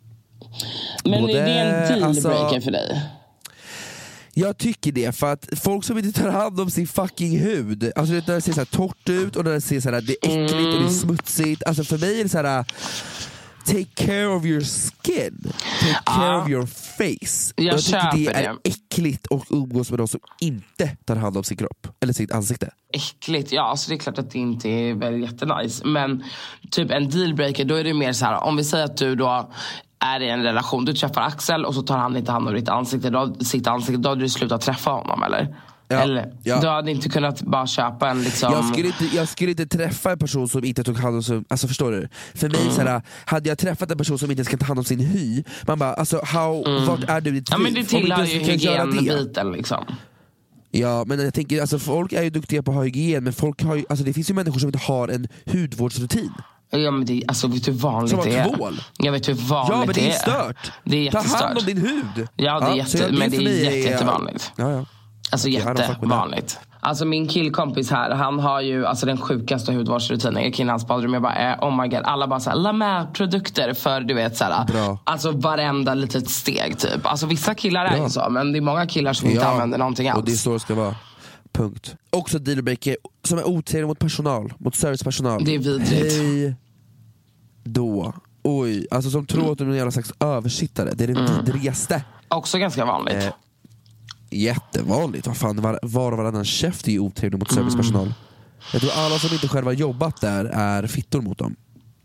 Men Både, är det en dealbreaker alltså, för dig? Jag tycker det, för att folk som inte tar hand om sin fucking hud, alltså när det ser så här torrt ut och när det ser så här, det är äckligt mm. och det är smutsigt, alltså för mig är det så här: take care of your skin, take care ah. of your face. Jag, jag tycker det är det. äckligt att umgås med de som inte tar hand om sin kropp eller sitt ansikte. Äckligt, ja alltså det är klart att det inte är väl jättenice. Men typ en dealbreaker, då är det mer så här: om vi säger att du då är i en relation, du träffar Axel och så tar han inte hand om ditt ansikte, då, sitt ansikte, då hade du slutat träffa honom eller? Ja, eller ja. Du hade inte kunnat bara köpa en liksom... Jag skulle inte, jag skulle inte träffa en person som inte tog hand om sin... Alltså förstår du? För mig mm. såhär, hade jag träffat en person som inte ska ta hand om sin hy, man bara, alltså how, mm. vart är du ditt ja, men det tillhör ju hygienbiten liksom. Ja, men jag tänker, alltså folk är ju duktiga på att ha hygien, men folk har ju, alltså det finns ju människor som inte har en hudvårdsrutin. Ja, men det, alltså vet du hur vanligt det är? Tvål. Jag vet hur vanligt ja, men det är. är stört. Det är jättestört. Ta hand om din hud. Ja, det är jätte, ja, men det är jätte, är, jättevanligt. Ja, ja. Alltså jättevanligt. Alltså min killkompis här, han har ju alltså den sjukaste hudvårdsrutinen. Jag kan hans badrum, jag bara, oh my god. Alla bara såhär, La Mer-produkter för du vet såhär. Bra. Alltså varenda litet steg typ. Alltså vissa killar är ju ja. så, men det är många killar som ja. inte använder någonting alls. Och det är så det ska vara. Punkt. Också dealbreaker som är otrevlig mot personal, mot servicepersonal. Det är vidrigt. Hej då. Oj, alltså som tror att de är en jävla slags översittare. Det är det mm. vidrigaste. Också ganska vanligt. Eh, jättevanligt. Vad fan, var, var och varannan chef är ju otrevlig mot mm. servicepersonal. Jag tror alla som inte själva jobbat där är fittor mot dem.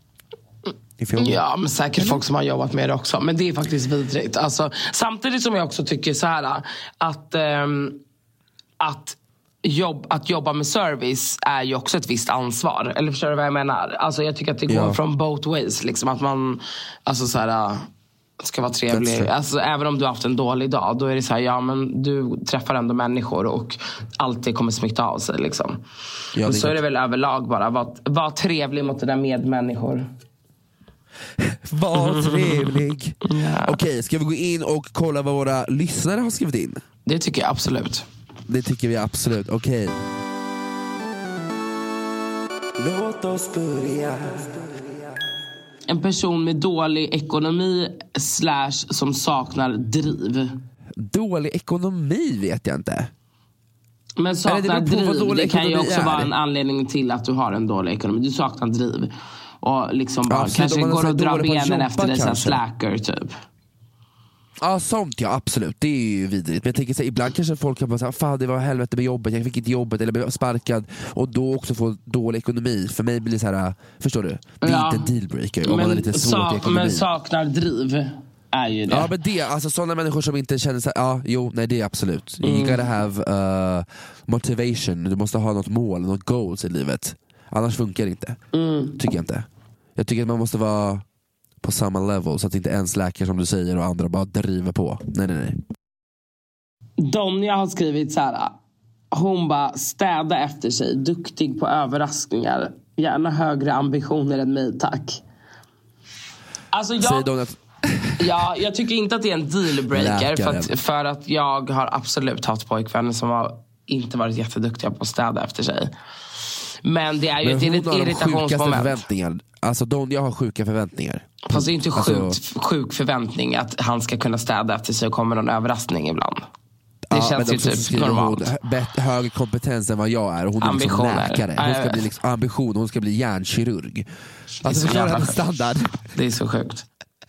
Ja, men säkert Eller? folk som har jobbat med det också. Men det är faktiskt vidrigt. Alltså, samtidigt som jag också tycker så här att, ähm, att Jobb, att jobba med service är ju också ett visst ansvar. Eller förstår du vad jag menar? Alltså jag tycker att det går ja. från both ways liksom, att man alltså så här, ska vara trevlig. Alltså, även om du har haft en dålig dag, då är det så här, ja men du träffar ändå människor och allt det kommer smitta av sig liksom. Ja, och så är det väl överlag bara, var, var trevlig mot dina medmänniskor. Var trevlig. Ja. Okej, okay, ska vi gå in och kolla vad våra lyssnare har skrivit in? Det tycker jag absolut. Det tycker vi absolut, okej. Okay. Låt oss börja. En person med dålig ekonomi slash som saknar driv. Dålig ekonomi vet jag inte. Men saknar driv, det kan ju också är. vara en anledning till att du har en dålig ekonomi. Du saknar driv. Och liksom bara, ja, kanske går och drar benen efter dig som slacker typ. Ja, sånt ja, absolut. Det är ju vidrigt. Men jag tänker så här, ibland kanske folk kan bara säga, fan det var helvete med jobbet, jag fick inte jobbet eller blev sparkad, och då också få dålig ekonomi. För mig blir det så här, förstår du? Det är ja. inte en dealbreaker om men, man är lite svårt sa- i ekonomin. Men saknar driv är ju det. Ja, men det, alltså sådana människor som inte känner så här, ja, jo, nej det är absolut. Mm. You gotta have uh, motivation. Du måste ha något mål, något goals i livet. Annars funkar det inte. Mm. Tycker jag inte. Jag tycker att man måste vara på samma level, så att inte ens läkare som du säger och andra bara driver på. Nej, nej, nej. Donja har skrivit så här: hon bara, städa efter sig, duktig på överraskningar, gärna högre ambitioner än mig, tack. Alltså jag... Säger Donja att... Ja, jag tycker inte att det är en dealbreaker för att, för att jag har absolut haft pojkvänner som har inte varit jätteduktiga på att städa efter sig. Men det är ju Men ett irrit- irritationsmoment. Förväntningar. Alltså Donja har sjuka förväntningar. Fast det är inte sjukt, alltså... sjuk förväntning att han ska kunna städa efter sig och kommer någon överraskning ibland. Det ja, känns ju typ normalt. Hon, högre kompetens än vad jag är. Och hon är liksom läkare. Hon ska bli liksom ambition, hon ska bli hjärnkirurg. Alltså förstår du hennes standard? Det är så sjukt.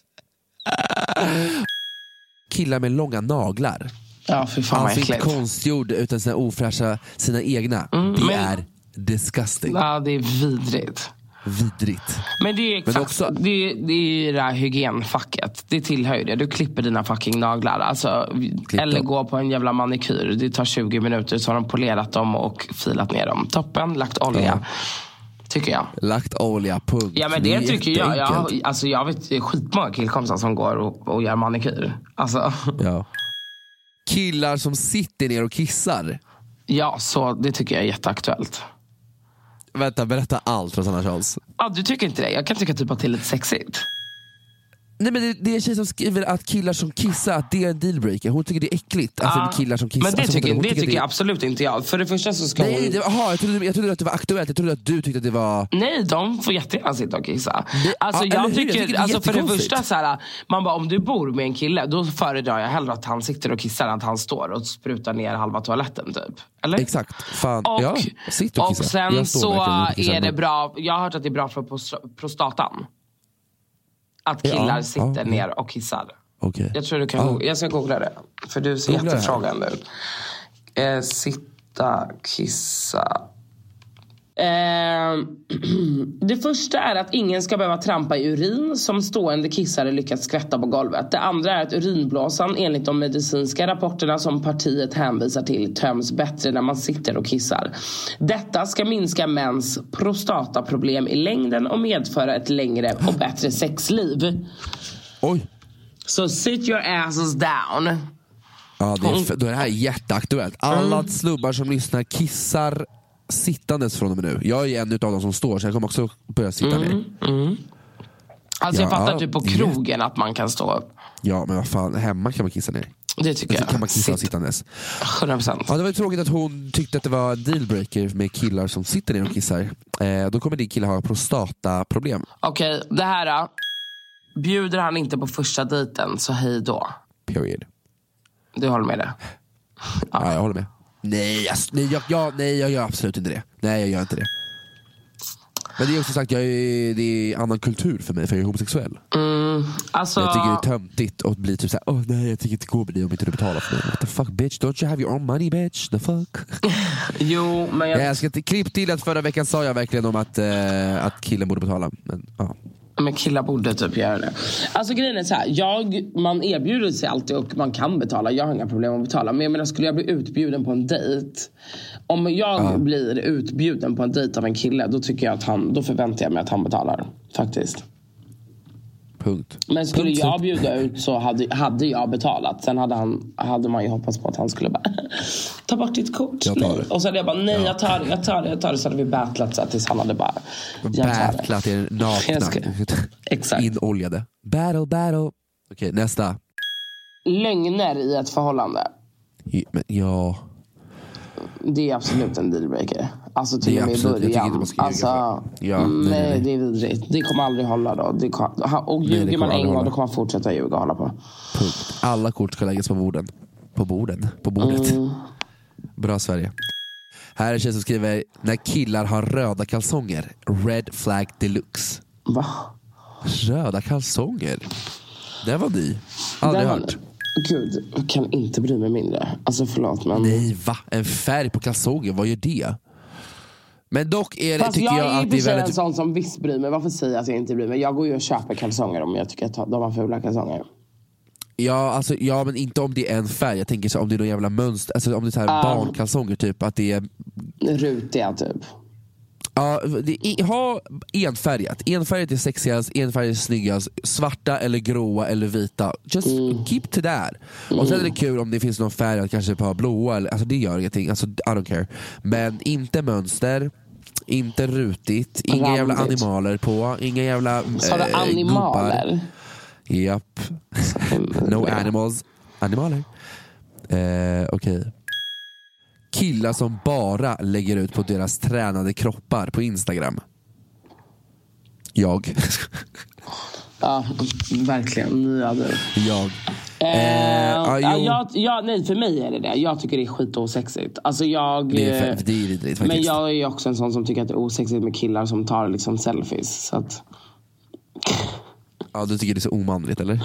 Killar med långa naglar. Ja, för fan, alltså inte konstgjord utan sina ofräscha, sina egna. Mm, det men... är disgusting. Ja, det är vidrigt. Vidrigt. Men det är exakt, men också... det, är, det är det här hygienfacket. Det tillhör ju det. Du klipper dina fucking naglar. Alltså, eller gå på en jävla manikyr. Det tar tjugo minuter, så har de polerat dem och filat ner dem. Toppen, lagt olja. Ja. Tycker jag. Lagt olja, punkt. Ja, men det, det tycker jag. jag Alltså jag vet skitmånga killkompisar som går och, och gör manikyr. Alltså. Ja. Killar som sitter ner och kissar. Ja, så det tycker jag är jätteaktuellt. Vänta, berätta allt från Sanna Charles. Ja, du tycker inte det? Jag kan tycka typ att det är lite sexigt. Nej, men det, det är en tjej som skriver att killar som kissar, att det är en dealbreaker. Hon tycker det är äckligt. Alltså ah, killar som kissar. Men det alltså, tycker, hon det tycker tycker det... jag absolut inte jag. För det första så ska Nej, hon... det, aha, jag, trodde, jag trodde att det var aktuellt. Jag trodde att du tyckte att det var... Nej, de får jättegärna sitta och kissa. Det, alltså, ja, jag, tycker, jag tycker det alltså för det första så här, man bara, om du bor med en kille, då föredrar jag hellre att han sitter och kissar än att han står och sprutar ner halva toaletten typ. Eller? Exakt. Fan. Och, ja, sitt och, och sen så är det bra. Jag har hört att det är bra för prostatan. Att killar ja, sitter ja, ner och kissar. Okay. Jag tror du kan ja. Jag ska googla det. För du ser jättefrågande ut. Eh, sitta, kissa. Eh, det första är att ingen ska behöva trampa i urin som stående kissare lyckats skvätta på golvet. Det andra är att urinblåsan enligt de medicinska rapporterna som partiet hänvisar till töms bättre när man sitter och kissar. Detta ska minska mäns prostataproblem i längden och medföra ett längre och bättre sexliv. Oj. Så sit your asses down. Ja, det är, då är det här jätteaktuellt. Alla mm. slubbar som lyssnar kissar sittandes från och med nu. Jag är en av dem som står, så jag kommer också börja sitta mm. ner. Mm. Alltså jag ja, fattar typ på krogen att man kan stå upp. Ja, men vad fan, hemma kan man kissa ner. Det tycker jag. Kan man kissa Sitt. sittandes. hundra procent. Ja, det var ju tråkigt att hon tyckte att det var dealbreaker med killar som sitter ner och kissar. Eh, då kommer din kille ha prostataproblem. Okej, okay, det här då. Bjuder han inte på första dejten, så hej då. Period. Du håller med det? Ja, ja jag håller med. Nej, jag, nej, jag, jag, nej, jag gör absolut inte det. Nej, jag gör inte det. Men det är också sagt, jag är, det är annan kultur för mig, för jag är homosexuell. Mm, alltså... Jag tycker det är tömtigt att bli typ såhär, åh oh, nej, jag tycker inte gå med dig om inte du betalar för mig. What the fuck bitch, don't you have your own money bitch? The fuck? Jo, men jag... Jag ska inte klipp till att förra veckan sa jag verkligen om att, uh, att killen borde betala. Men ja. Men killar borde typ göra det. Alltså grejen är så här, jag, man erbjuder sig alltid och man kan betala. Jag har inga problem att betala. Men jag menar, skulle jag bli utbjuden på en dejt, om jag ja. blir utbjuden på en dejt av en kille, då tycker jag att han, då förväntar jag mig att han betalar. Faktiskt. Punkt. Men skulle Punkt. jag bjuda ut så hade, hade jag betalat. Sen hade, han, hade man ju hoppats på att han skulle bara ta bort ditt kort. Jag tar det. Och så hade jag bara, nej ja. jag tar det, jag tar det, jag tar det. Så hade vi battlat så att tills han hade bara battlat är nakna ska... Exakt. Inoljade. Battle, battle. Okej, okay, nästa. Lögner i ett förhållande. Ja, men, ja. Det är absolut en dealbreaker. Alltså till och med i början. Alltså, ja, mm, nej, nej, nej. det är vidrigt. Det kommer aldrig hålla då. Det kan, och ljuger nej, man en gång, då kommer man fortsätta ljuga och hålla på. Punkt. Alla kort ska läggas på borden. På borden. På bordet. Mm. Bra Sverige. Här är en tjej som skriver: när killar har röda kalsonger. Red flag deluxe. Va? Röda kalsonger? Det var ny. Aldrig var... hört. Gud, jag kan inte bry mig mindre. Alltså förlåt men... Nej va? En färg på kalsonger, vad gör det? Men dock är det, fast tycker jag, jag är att det är väldigt... en sån som visst bryr mig. Varför säger jag att jag inte bryr mig? Jag går ju och köper kalsonger om jag tycker att de har fula kalsonger. Ja, alltså, ja men inte om det är en färg. Jag tänker så om det är någon jävla mönster. Alltså om det är så här uh, barnkalsonger typ. Att det är... rutiga typ. Ja, det, ha enfärgat. Enfärgat är sexigast, enfärgat är snyggast. Svarta eller gråa eller vita. Just mm. keep to that. Mm. Och sen är det kul om det finns någon färg att kanske på blåa. Eller, alltså det gör ingenting. Alltså, I don't care. Men inte mönster. Inte rutigt. Inga Randigt. jävla animaler på. Inga jävla Så äh, animaler? Japp. No animals. Animaler. Eh, Okej. Okay. Killar som bara lägger ut på deras tränade kroppar på Instagram. Jag. Ja, verkligen. Ja, det. Jag. Eh, eh, ja, jag, jag, nej, för mig är det det. Jag tycker det är skit osexigt. Alltså jag, det är, det är det, det är men jag är ju också en sån som tycker att det är osexigt med killar som tar liksom selfies. Så att... Ja, du tycker det är så omanligt, eller?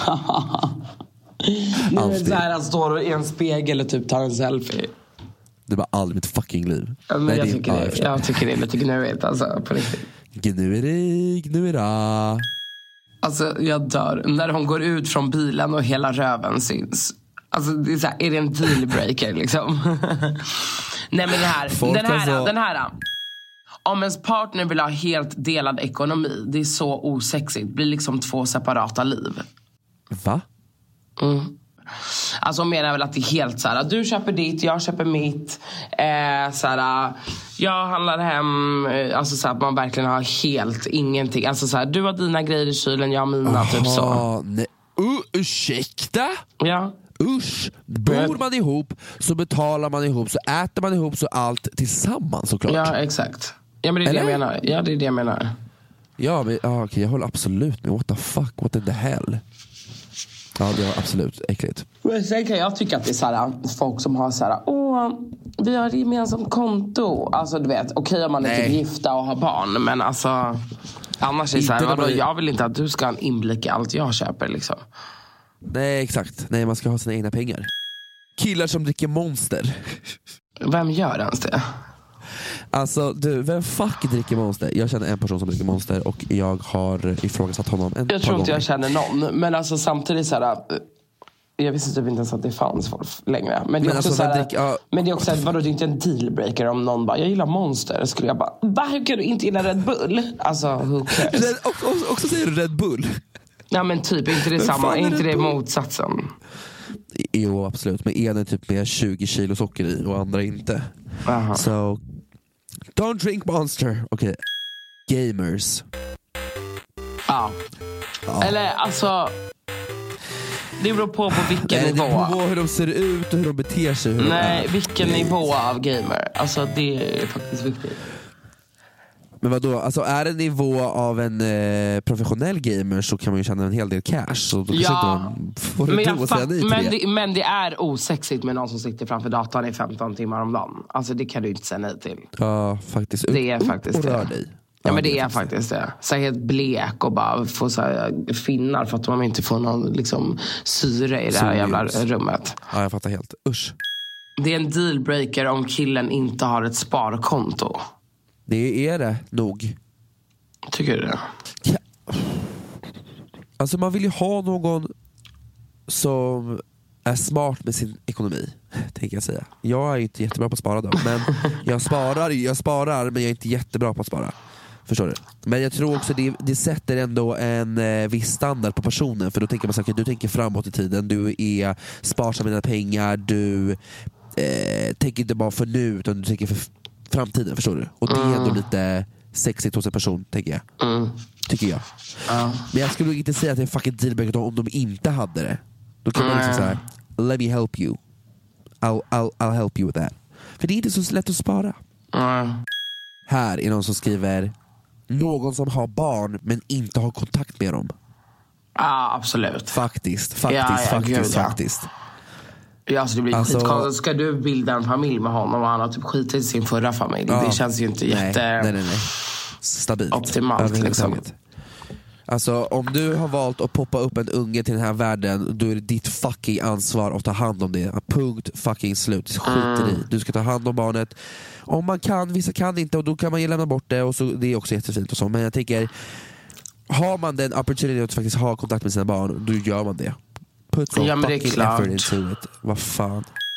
Nej, så här, han står i en spegel och typ tar en selfie. Det var aldrig mitt fucking liv. Ja, men nej, jag, tycker det, jag tycker det är lite gnöigt, alltså, på riktigt. Gnörig, gnöra. Alltså, jag dör. När hon går ut från bilen och hela röven syns. Alltså, det är, så här, är det en dealbreaker, liksom? Nej, men det här, den här, alltså... den här. Om ens partner vill ha helt delad ekonomi, det är så osexigt. Det blir liksom två separata liv. Va? Mm. Alltså menar väl att det är helt så här: du köper ditt, jag köper mitt, eh, så här, jag handlar hem, alltså så här, att man verkligen har helt ingenting. Alltså så här, du har dina grejer i kylen, jag har mina. Aha, typ så. Nej. Uh, ursäkta? Ja. Usch, bor man ihop så betalar man ihop, så äter man ihop, så allt tillsammans såklart. Ja, exakt. Ja, men det är Eller? det jag menar. Ja, det är det jag menar. Ja, men, ah, okay, jag håller absolut med. What the fuck, what in the hell? Ja, det var absolut äckligt. Men sen kan jag tycka att det är så här, folk som har så här: åh, vi har ett gemensamt konto. Alltså du vet, okej okay, om man är typ gifta och har barn, men alltså annars är det så här, vadå, jag vill inte att du ska ha en inblick i allt jag köper, liksom. Nej, exakt. Nej, man ska ha sina egna pengar. Killar som dricker Monster. Vem gör ens det? Alltså, du, vem fuck dricker Monster? Jag känner en person som dricker Monster och jag har ifrågasatt honom en Jag tror inte jag känner någon. Men alltså samtidigt så här, jag visste typ inte ens att det fanns folk längre. Men det är men också alltså, så här, drick, uh, men det är också så här, vadå, det är inte en dealbreaker om någon bara, jag gillar Monster. Skulle jag bara, va, hur kan du inte gilla Red Bull? Alltså, who cares? Red, och, och, också säger du Red Bull. Ja, men typ, inte det samma, inte det motsatsen. Jo, absolut. Men en är typ med tjugo kilo socker i och andra inte. Aha. So, don't drink Monster. Okej. Okay. Gamers. Ja. ja. Eller alltså, det beror på på vilken Nej, nivå. Det beror på hur de ser ut och hur de beter sig. Hur Nej, de vilken nivå av gamer. Alltså det är faktiskt viktigt. Men vadå, alltså är det nivå av en eh, professionell gamer så kan man ju tjäna en hel del cash. Så då ja, får men, jag fatt, men, det. Det, men det är osexigt med någon som sitter framför datorn i femton timmar om dagen. Alltså det kan du inte säga nej till. Ja, faktiskt. Det är faktiskt och det. Rör dig. Ja, ja, men det är faktiskt det. Så helt blek och bara få så här finnar för att man inte får någon liksom syre i det här jävla rummet. Ja, jag fattar helt. Usch. Det är en dealbreaker om killen inte har ett sparkonto. Det är det nog. Tycker du det? Ja. Alltså man vill ju ha någon som är smart med sin ekonomi, tänker jag säga. Jag är inte jättebra på att spara då, men jag sparar, jag sparar men jag är inte jättebra på att spara. Förstår du? Men jag tror också det, det sätter ändå en eh, viss standard på personen. För då tänker man så här, du tänker framåt i tiden, du är sparsam med dina pengar, du eh, tänker inte bara för nu utan du tänker för framtiden, förstår du? Och det är ändå lite sexigt hos en person, tänker jag. Mm. Tycker jag. Uh. Men jag skulle inte säga att det är fucking dealbreaker om de inte hade det. Då kan mm. man liksom säga, let me help you. I'll, I'll, I'll help you with that. För det är inte så lätt att spara. Mm. Här är någon som skriver, någon som har barn men inte har kontakt med dem. Ja, absolut. Faktiskt, faktiskt, ja, ja, faktiskt, gud, ja. faktiskt. Ja, alltså det blir alltså, skitkonstigt. Ska du bilda en familj med honom och han har typ skitit i sin förra familj? Ja, det känns ju inte nej, jätte nej, nej, nej. Stabilt. Optimalt liksom. Alltså om du har valt att poppa upp en unge till den här världen, då är det ditt fucking ansvar att ta hand om det. Punkt fucking slut. Skiter i. Du ska ta hand om barnet. Om man kan, vissa kan inte, och då kan man ju lämna bort det, och så, det är också jättefint och så. Men jag tänker, har man den opportunity att faktiskt ha kontakt med sina barn, då gör man det. Put some ja, fucking effort into it. Vad fan.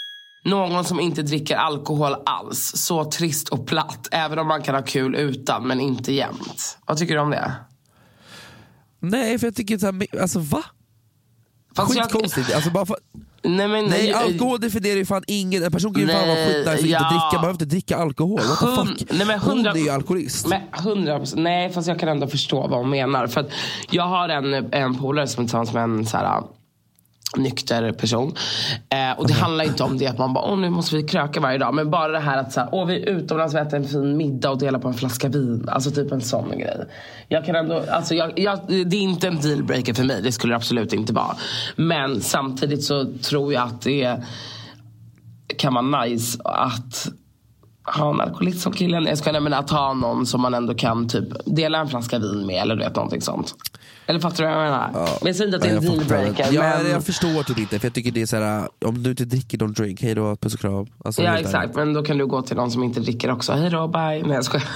någon som inte dricker alkohol alls. Så trist och platt. Även om man kan ha kul utan, men inte jämt. Vad tycker du om det? Nej, för jag tycker så här, alltså va? Fast Skitkonstigt, jag... alltså bara för... Nej, men, nej, jag... alkohol definierar ju fan ingen. En person kan ju fan vara skitnice och ja. inte dricka. Man behöver inte dricka alkohol. What the Hund... fuck? Nej, men hundra... Hon är ju alkoholist. Men hundra procent. Nej, fast jag kan ändå förstå vad hon menar. För att jag har en, en polare som är tillsammans med en så här nykter person. Eh, och det handlar inte om det att man bara, åh nu måste vi kröka varje dag. Men bara det här att så här, åh vi är utomlands och äter en fin middag och delar på en flaska vin. Alltså typ en sån grej. Jag kan ändå, alltså jag, jag, det är inte en dealbreaker för mig. Det skulle det absolut inte vara. Men samtidigt så tror jag att det kan vara nice att ha en alkoholist som killen. Jag ska nämna att ha någon som man ändå kan typ dela en flaska vin med. Eller du vet, någonting sånt. Eller fattar du vad jag menar? Ja. Men jag säger inte att det är en dealbreaker. Ja, men... jag förstår typ inte. För jag tycker det är så här, om du inte dricker, don't drink. Hej då, puss och krav. Alltså, ja, exakt. Men då kan du gå till någon som inte dricker också. Hej då, bye. Nej, jag skojar.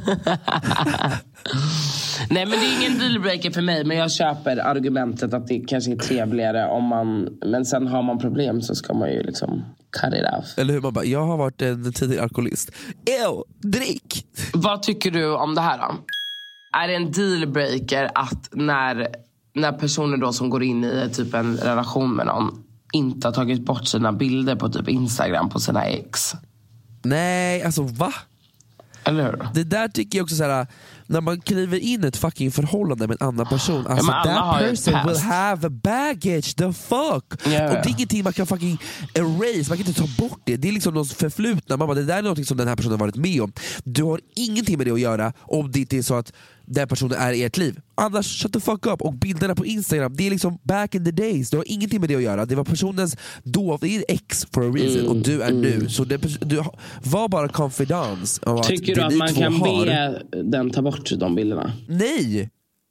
Nej, men det är ingen dealbreaker för mig. Men jag köper argumentet att det kanske är trevligare om man... Men sen har man problem så ska man ju liksom cut it off. Eller hur man bara, jag har varit en tidig alkoholist. Ew, drick! Vad tycker du om det här då? Är det en dealbreaker att när, när personer då som går in i typ en relation med någon inte har tagit bort sina bilder på typ Instagram på sina ex? Nej, alltså va? Eller hur? Det där tycker jag också så här, när man kliver in i ett fucking förhållande med en annan person, alltså ja, that person will have a baggage, the fuck. Yeah. Och det är ingenting man kan fucking erase, man kan inte ta bort det. Det är liksom något förflutna, man bara, det där är något som den här personen har varit med om. Du har ingenting med det att göra om det inte är så att den personen är i ert liv. Annars shut the fuck up. Och bilderna på Instagram, det är liksom back in the days. Du har ingenting med det att göra. Det var personens då, det är ex for a reason. Mm, och du är mm. nu. Så det, du var bara confidence. Tycker du att man kan har. be den ta bort de bilderna? Nej!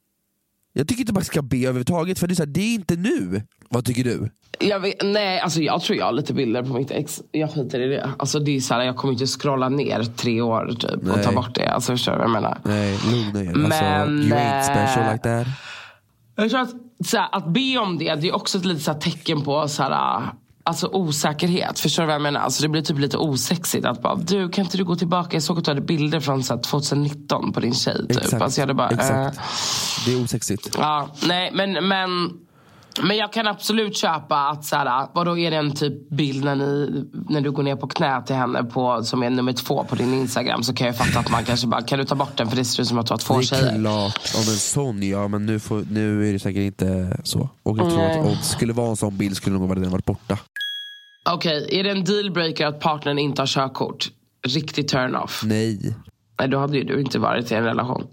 Jag tycker inte man ska be överhuvudtaget. För det är, så här, det är inte nu. Vad tycker du? Jag vet, nej, alltså jag tror jag har lite bilder på mitt ex. Jag skiter i det. Alltså det är så här, jag kommer inte scrolla ner tre år typ nej. och ta bort det. Alltså förstår du vad jag menar? Nej, lugna er. Men alltså, you ain't special like that. Jag tror att, så här, att be om det, det är också ett litet så här, tecken på så här, alltså osäkerhet. Förstår du vad jag menar? Alltså det blir typ lite osexigt att bara, du kan inte du gå tillbaka? Jag såg att du hade bilder från så här, tjugonitton på din tjej typ. Exakt, alltså jag hade bara, exakt. Äh... Det är osexigt. Ja, nej men, men Men jag kan absolut köpa att såhär, vadå är det en typ bild när, ni, när du går ner på knä till henne på, som är nummer två på din Instagram, så kan jag fatta att man kanske bara, kan du ta bort den för det ser ut som att du har två tjejer. Det är klart, om en sån, ja men nu, får, nu är det säkert inte så. Och jag tror mm. att om det skulle vara en sån bild skulle nog redan varit borta. Okej, okay, är det en dealbreaker att partnern inte har körkort? Riktigt turn off? Nej. Nej, då hade ju du inte varit i en relation.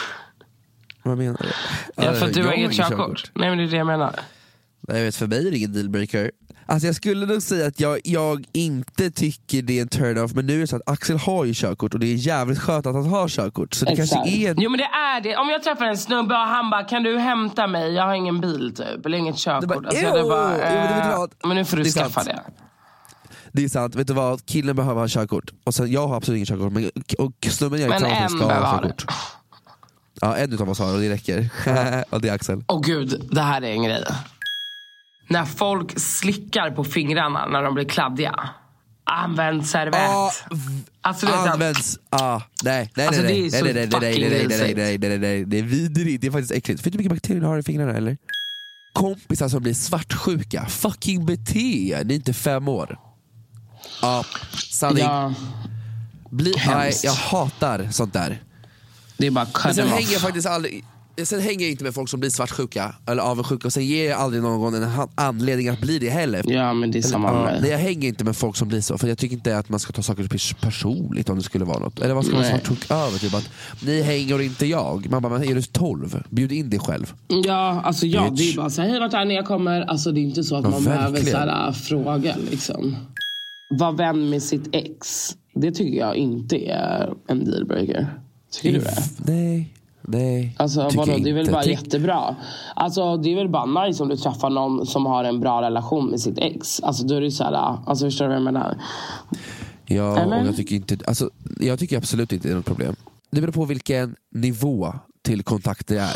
Vad menar du? Ja, för att du har inget körkort. körkort. Nej, men det är det jag menar. Jag vet, för mig är det ingen dealbreaker. Alltså jag skulle nog säga att jag, jag inte tycker det är en turn-off. Men nu är det så att Axel har ju körkort och det är jävligt skönt att han har körkort. Så det Exakt. kanske är en... Jo men det är det. Om jag träffar en snubbe och han bara, kan du hämta mig? Jag har ingen bil typ, eller inget körkort. Bara, alltså, det bara, äh, äh, men nu får du det skaffa sant. det. Det är sant, vet du vad? Killen behöver ha körkort. Och sen, jag har absolut ingen körkort. Men, och snubben jag är men en ska ha körkort. Det. Ja, en utav oss har och det räcker. Och det är Axel. Åh gud, det här är en grej. När folk slickar på fingrarna när de blir kladdiga. Använd servett. Ah, alltså, det används. Ah, nej, nej, alltså, nej, det är nej, så nej, nej, nej, nej, nej, nej, nej, nej, det är vidrigt. Det är faktiskt äckligt. Vet du hur mycket bakterier du har i fingrarna eller? Kompisar som blir svartsjuka. Fucking bete. Ni är inte fem år. Ja, sanning. Ja. Bli, nej, jag hatar sånt där. Det är bara cut Men sen hänger jag faktiskt aldrig. Sen hänger jag inte med folk som blir svartsjuka eller avundsjuka, och sen ger jag aldrig någon en anledning att bli det heller. Ja, men det är samma eller, med. Nej, jag hänger inte med folk som blir så, för jag tycker inte att man ska ta saker personligt om det skulle vara något. Eller vad ska man svartsjuka över? Typ att ni hänger och inte jag. Man bara, är du tolv? Bjud in dig själv. Ja, alltså ja, det är bara så här, hej vart är när jag kommer. Alltså det är inte så att ja, man verkligen. behöver så här, fråga liksom. Var vän med sitt ex. Det tycker jag inte är en dealbreaker. Tycker du det? Nej. Nej, alltså vadå, det är väl bara Tänk... jättebra. Alltså det är väl bara nice om du träffar någon som har en bra relation med sitt ex. Alltså då är det så här, alltså förstår du vad jag menar? Ja, Eller? och jag tycker inte, alltså jag tycker absolut inte det är något problem. Det beror på vilken nivå till kontakt det är.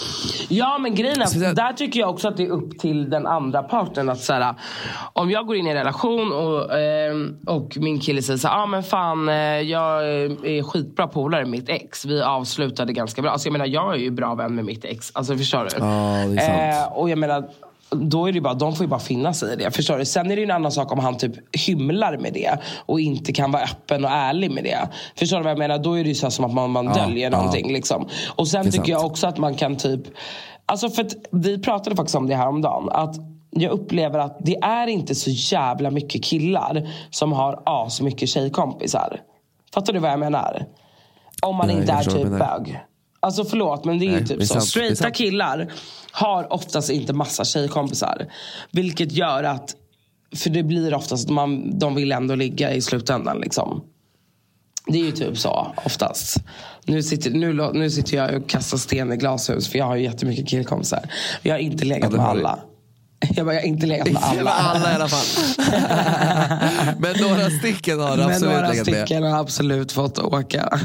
Ja, men grejen är, där tycker jag också att det är upp till den andra parten att så här, om jag går in i en relation och, eh, och min kille säger så här, ah, men fan, eh, jag är skitbra polare med mitt ex. Vi avslutade ganska bra. Alltså jag menar, jag är ju bra vän med mitt ex. Alltså förstår du? Ja, det är sant. Eh, och jag menar, då är det bara, de får ju bara finna sig i det, förstår du? Sen är det ju en annan sak om han typ hymlar med det och inte kan vara öppen och ärlig med det. Förstår du vad jag menar? Då är det ju så som att man, man ja, döljer ja. någonting liksom. Och sen tycker sant. jag också att man kan typ, alltså för att vi pratade faktiskt om det här om dagen, att jag upplever att det är inte så jävla mycket killar som har as mycket tjejkompisar. Fattar du vad jag menar? Om man Nej, inte är typ bög. Alltså förlåt, men det är ju typ så. Straighta killar har oftast inte massa tjejkompisar. Vilket gör att, för det blir oftast man, de vill ändå ligga i slutändan liksom. Det är ju typ så oftast. Nu sitter, nu, nu sitter jag och kastar sten i glashus, för jag har ju jättemycket killkompisar. Jag har inte legat med alla. Jag har inte legat med alla. alla i alla fall. Men några stycken har absolut Men några legat stycken med. har absolut fått åka.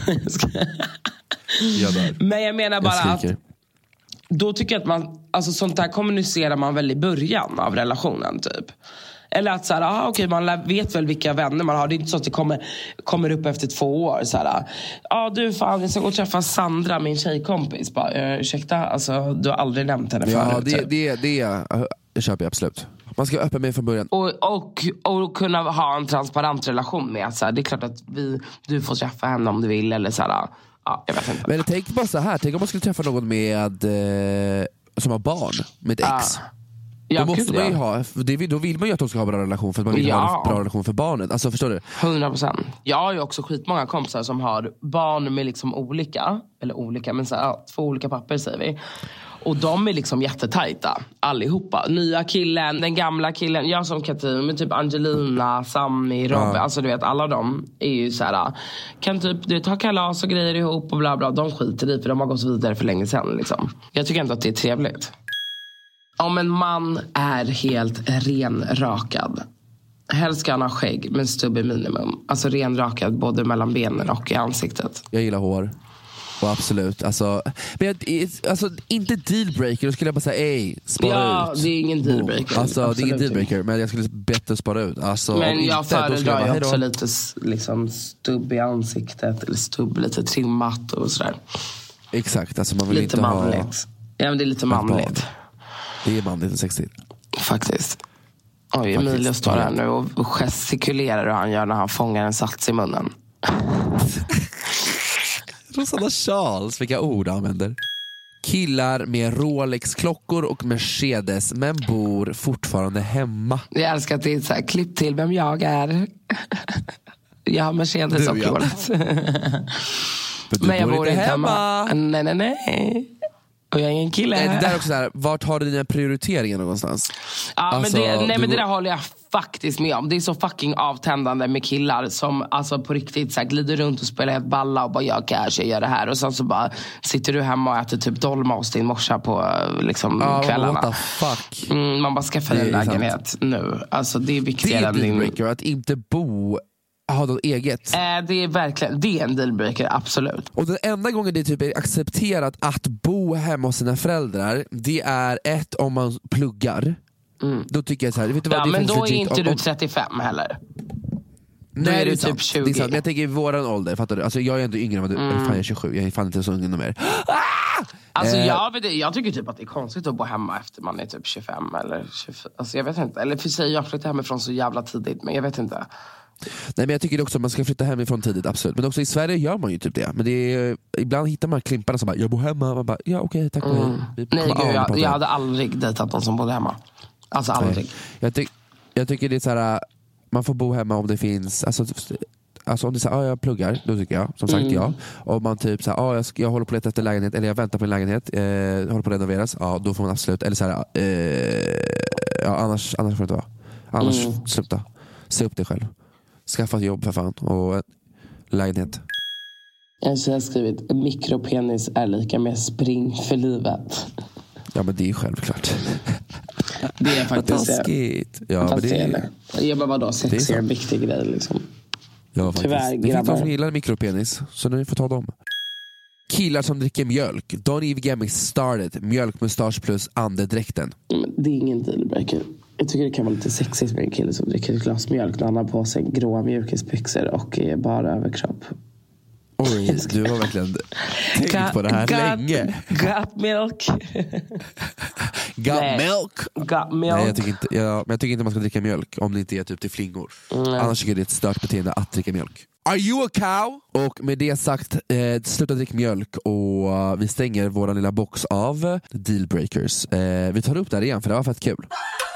Jag Men jag menar bara jag att då tycker jag att man, alltså sånt där kommunicerar man väl i början av relationen typ. Eller att så här, ah, okej, man vet väl vilka vänner man har. Det är inte så att det kommer, kommer upp efter två år så här, ja ah, du fan, jag ska gå och träffa Sandra, min tjejkompis. Bara, uh, ursäkta, alltså du har aldrig nämnt henne ja, förut. Ja, typ. det, det, det köper jag absolut. Man ska vara öppen med från början. Och, och, och kunna ha en transparent relation med att så här, det är klart att vi, du får träffa henne om du vill, eller så här, ja, jag vet inte. Men tänk bara så här, tänk om man skulle träffa någon med eh, som har barn, med ett ex. Ah. Ja, då måste gud, man ju ja. ha, det, då vill man ju att de ska ha en bra relation, för att man vill ja. ha en bra relation för barnet. Alltså förstår du? hundra procent. Jag har ju också skitmånga kompisar som har barn med liksom olika, eller olika, men så här, ja, två olika papper säger vi. Och de är liksom jättetajta, allihopa. Nya killen, den gamla killen, jag som Katrin, med typ Angelina, Sammy, Robin. Ja. Alltså du vet, alla de är ju så här, kan typ du ta kalas och grejer ihop och bla bla. De skiter i, för de har gått vidare för länge sedan liksom. Jag tycker inte att det är trevligt. Om en man är helt renrakad, helst ska han ha skägg men stubb i minimum. Alltså renrakad både mellan benen och i ansiktet. Jag gillar hår. Och absolut, alltså, men jag, alltså inte dealbreaker, då skulle jag bara säga ej, spara ja, ut. det är ingen dealbreaker. Alltså absolut. Det är ingen dealbreaker, men jag skulle bättre spara ut. Alltså, men jag föredrar ju också lite liksom stubb i ansiktet, eller stubb lite trimmat och sådär. Exakt, alltså man vill lite inte manligt. ha... Ja, men det är lite manligt. Det är manligt och sexigt. Faktiskt. Oj, Emilio står här nu och, och gestikulerar hur han gör när han fångar en sats i munnen. Rosanna Charles, vilka ord han använder. Killar med Rolex-klockor och Mercedes, men bor fortfarande hemma. Jag älskar att det är så här, klipp till vem jag är. Jag har Mercedes och Rolex. Men jag bor inte hemma. hemma. Nej, nej, nej. Och jag är ingen kille. Nej, det där är också så här, vart har du dina prioriteringar någonstans? Ja, alltså, men det, nej, men du... det där håller jag faktiskt med om. Det är så fucking avtändande med killar som alltså på riktigt så här, glider runt och spelar ett balla och bara jag kanske gör det här. Och sen så bara sitter du hemma och äter typ dolma hos din morsa på liksom, ah, kvällarna. What the fuck? Mm, man bara skaffar en lägenhet sant. nu. Alltså det är viktigare än din... Det är dealbreaker, att inte bo... ha något eget. Äh, det är verkligen, det är en dealbreaker, absolut. Och den enda gången det typ är accepterat att bo hemma hos sina föräldrar, det är ett om man pluggar. Mm. Då tycker jag så här, vet du vad, ja, det men då är legit. inte om, du trettiofem heller. Nej, då är det du är typ sant, tjugo. Det är sant, men jag tänker i våran ålder, fattar du? Alltså jag är ändå yngre än vad du, mm. fan jag är tjugosju, jag är fan inte så ung mer. Ah! Alltså eh. jag, vet, jag tycker typ att det är konstigt att bo hemma efter man är typ tjugofem eller tjugofyra. Alltså jag vet inte, eller för sig jag flyttade hemifrån så jävla tidigt, men jag vet inte. Nej, men jag tycker också att man ska flytta hemifrån tidigt, absolut. Men också i Sverige gör man ju typ det. Men det är, ibland hittar man klimparna som bara, jag bor hemma. Man bara, ja okej, tack och mm. Nej gud, jag, jag hade aldrig dejtat någon som bodde hemma. Alltså aldrig. Jag, ty- jag tycker det är så här, man får bo hemma om det finns, alltså, alltså om det är så här, ah, jag pluggar, då tycker jag, som sagt mm. ja. Om man typ så här, ah, jag, jag håller på att leta efter lägenhet, eller jag väntar på en lägenhet, eh, håller på att renoveras, ja då får man absolut, eller så här, eh, ja annars, annars får det inte vara. Annars mm. sluta, se upp dig själv. Skaffa ett jobb för fan och lägenhet. En tjej har skrivit mikropenis är lika med spring för livet. Ja men det är ju självklart. Det är faktiskt det. Ja, men det är jag bara vadå, sex är en viktig grej liksom. Ja, tyvärr, det finns de som gillar mikropenis, så nu får ta dem. Killar som dricker mjölk. Don't even get me started. Mjölkmustasch plus andedräkten. Det är ingen dealbreaker. Jag tycker det kan vara lite sexigt med en kille som dricker ett glas mjölk när han har på sig gråa mjukisbyxor och är bara överkropp. Oj, du har verkligen tänkt got, på det här got, länge. Got milk. Got Nej. milk. Got milk. Nej, jag tycker inte, jag, men jag tycker inte man ska dricka mjölk om det inte är typ till flingor. Mm. Annars tycker jag det är ett stört beteende att dricka mjölk. Are you a cow? Och med det sagt, eh, sluta dricka mjölk och uh, vi stänger vår lilla box av dealbreakers. Eh, vi tar upp det här igen för det var fett kul.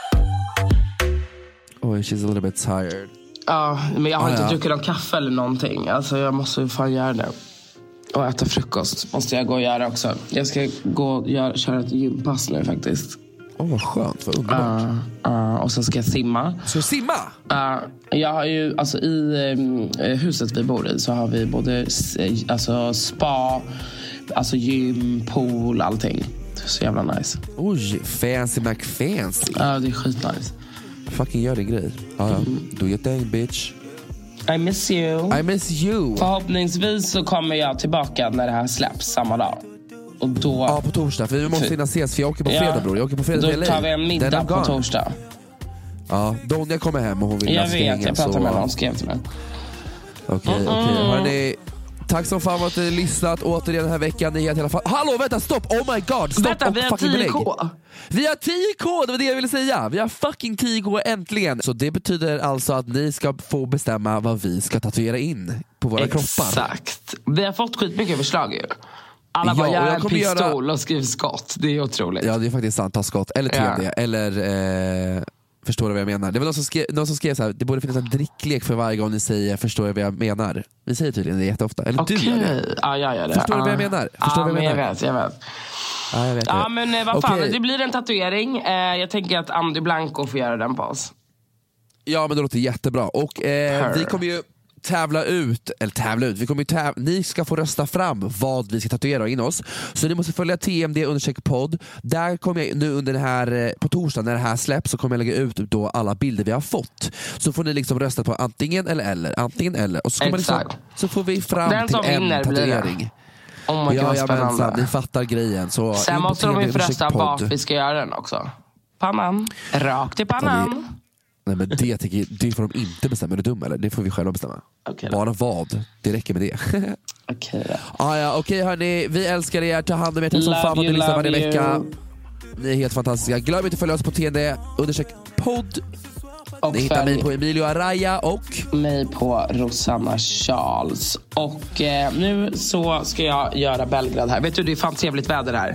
Oj, she's a little bit tired. Ja, men jag har ah, inte ja. druckit någon kaffe eller någonting. Alltså jag måste fan göra det. Och äta frukost måste jag gå och göra också. Jag ska gå och göra, köra ett gympass nu faktiskt. Åh, oh, vad skönt, vad underbart. Uh, uh, och sen ska jag simma. Ska du simma? Uh, jag har ju, alltså i um, huset vi bor i så har vi både alltså, spa, alltså gym, pool, allting. Så jävla nice. Oj, fancy McFancy. Ja, uh, det är skitnice. Fucking gör din grej. Ah, ja. mm. Do your thing, bitch. I miss you. I miss you. Förhoppningsvis så kommer jag tillbaka när det här släpps samma dag. Och då... Ja, på torsdag. För vi måste hinna ses, för jag åker på fredag, ja. bror. Jag åker på fredag. Då tar vi en middag på torsdag. Ja, Donja kommer hem och hon vill jag vet, jag pratar så... med någon, skrev till mig. Okej, okay, okej. Okay. Hörrni, tack så fan för att ni har lyssnat återigen den här veckan. Ni helt hela fall. Hallå, vänta, stopp! Oh my god, stopp! Vänta, vi har tio K. Vi har tio K, det var det jag ville säga. Vi har fucking tio K äntligen. Så det betyder alltså att ni ska få bestämma vad vi ska tatuera in på våra Exakt. kroppar. Exakt. Vi har fått skitmycket förslag ju. Alla bara, ja, jag en pistol göra... och skriv skott. Det är otroligt. Ja, det är faktiskt sant. Ta skott. Eller T D. Ja. Eller... Eh... Förstår du vad jag menar? Det var någon som skrev, någon som skrev så här, det borde finnas en dricklek för varje gång ni säger förstår du vad jag menar. Vi säger tydligen det jätteofta. Eller okay. du gör det. Ja, jag gör det. Förstår ah. du vad jag menar? Förstår ah, du vad jag menar? Jag vet, jag vet. Ja, jag vet. Ja, men eh, vad fan, okay. det blir en tatuering. Eh, jag tänker att Andy Blanco får göra den på oss. Ja, men det låter jättebra. Och eh, vi kommer ju tävla ut, eller tävla ut, vi kommer ju täv- ni ska få rösta fram vad vi ska tatuera in oss. Så ni måste följa T M D undersök podd. Där kommer jag nu under den här, på torsdag när det här släpps, så kommer jag lägga ut då alla bilder vi har fått. Så får ni liksom rösta på antingen eller eller, antingen eller. Och så, kommer liksom, så får vi fram den till en tatuering. Oh my ja, God, ja, men, så, ni fattar grejen. Så sen måste de ju rösta på att vi ska göra den också. Pannan, rakt i pannan. Nej, men det, tycker, det får de inte bestämma. Är du dum eller? Det får vi själva bestämma. Okay, bara vad, det räcker med det. Okej okay, ah, ja, okej okay, hörni, vi älskar er. Ta hand om er. Tack som fan för att ni lyssnar varje vecka. Ni är helt fantastiska. Glöm inte att följa oss på T N D undersök podd. Och ni hittar mig på Emilio Araya och mig på Rosanna Charles. Och eh, nu så ska jag göra Belgrad här. Vet du, det är fan trevligt väder här.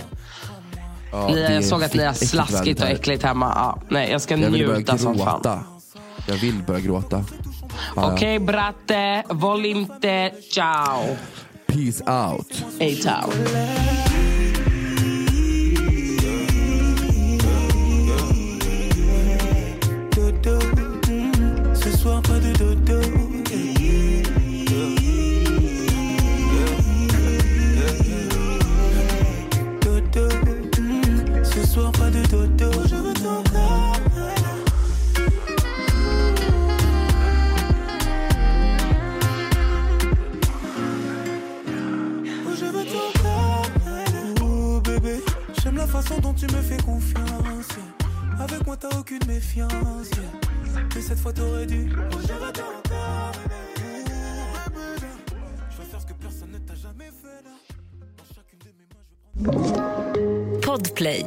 Ja, ni, jag såg att ni har slaskigt och äckligt hemma. Ja, nej, jag ska jag njuta som fan. Jag vill börja gråta. Ja, okej, okay, bratte. Voll inte. Ciao. Peace out. Hey, ciao. Ce soir pas de dodo. Ce soir pas de dodo. Je veux ton corps. Je veux ton corps. Oh bébé, j'aime la façon dont tu me fais confiance. Avec moi t'as aucune méfiance. Mais cette fois t'aurais dû. Oh je veux ton corps. Je veux faire ce que personne ne t'a jamais fait là. Dans chacune de mes mains je prends. Podplay.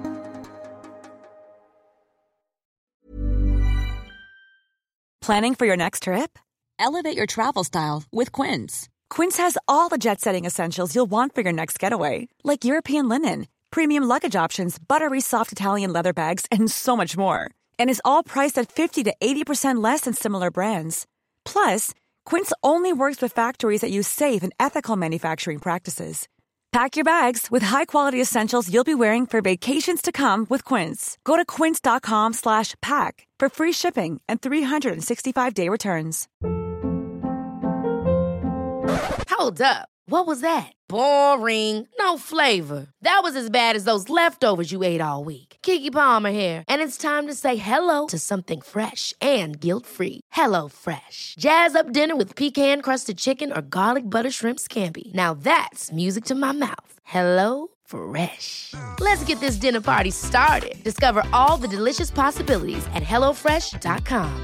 Planning for your next trip? Elevate your travel style with Quince. Quince has all the jet-setting essentials you'll want for your next getaway, like European linen, premium luggage options, buttery soft Italian leather bags, and so much more. And is all priced at fifty to eighty percent less than similar brands. Plus, Quince only works with factories that use safe and ethical manufacturing practices. Pack your bags with high-quality essentials you'll be wearing for vacations to come with Quince. Go to quince.com slash pack for free shipping and three sixty-five day returns. Hold up. What was that? Boring. No flavor. That was as bad as those leftovers you ate all week. Keke Palmer here, and it's time to say hello to something fresh and guilt-free. Hello Fresh. Jazz up dinner with pecan-crusted chicken or garlic butter shrimp scampi. Now that's music to my mouth. Hello Fresh. Let's get this dinner party started. Discover all the delicious possibilities at hello fresh dot com.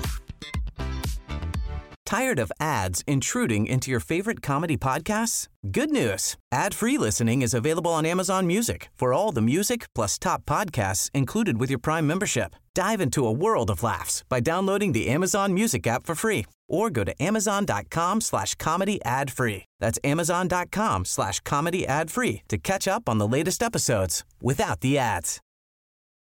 Tired of ads intruding into your favorite comedy podcasts? Good news. Ad-free listening is available on Amazon Music for all the music plus top podcasts included with your Prime membership. Dive into a world of laughs by downloading the Amazon Music app for free or go to amazon.com slash comedy ad free. That's amazon.com slash comedy ad free to catch up on the latest episodes without the ads.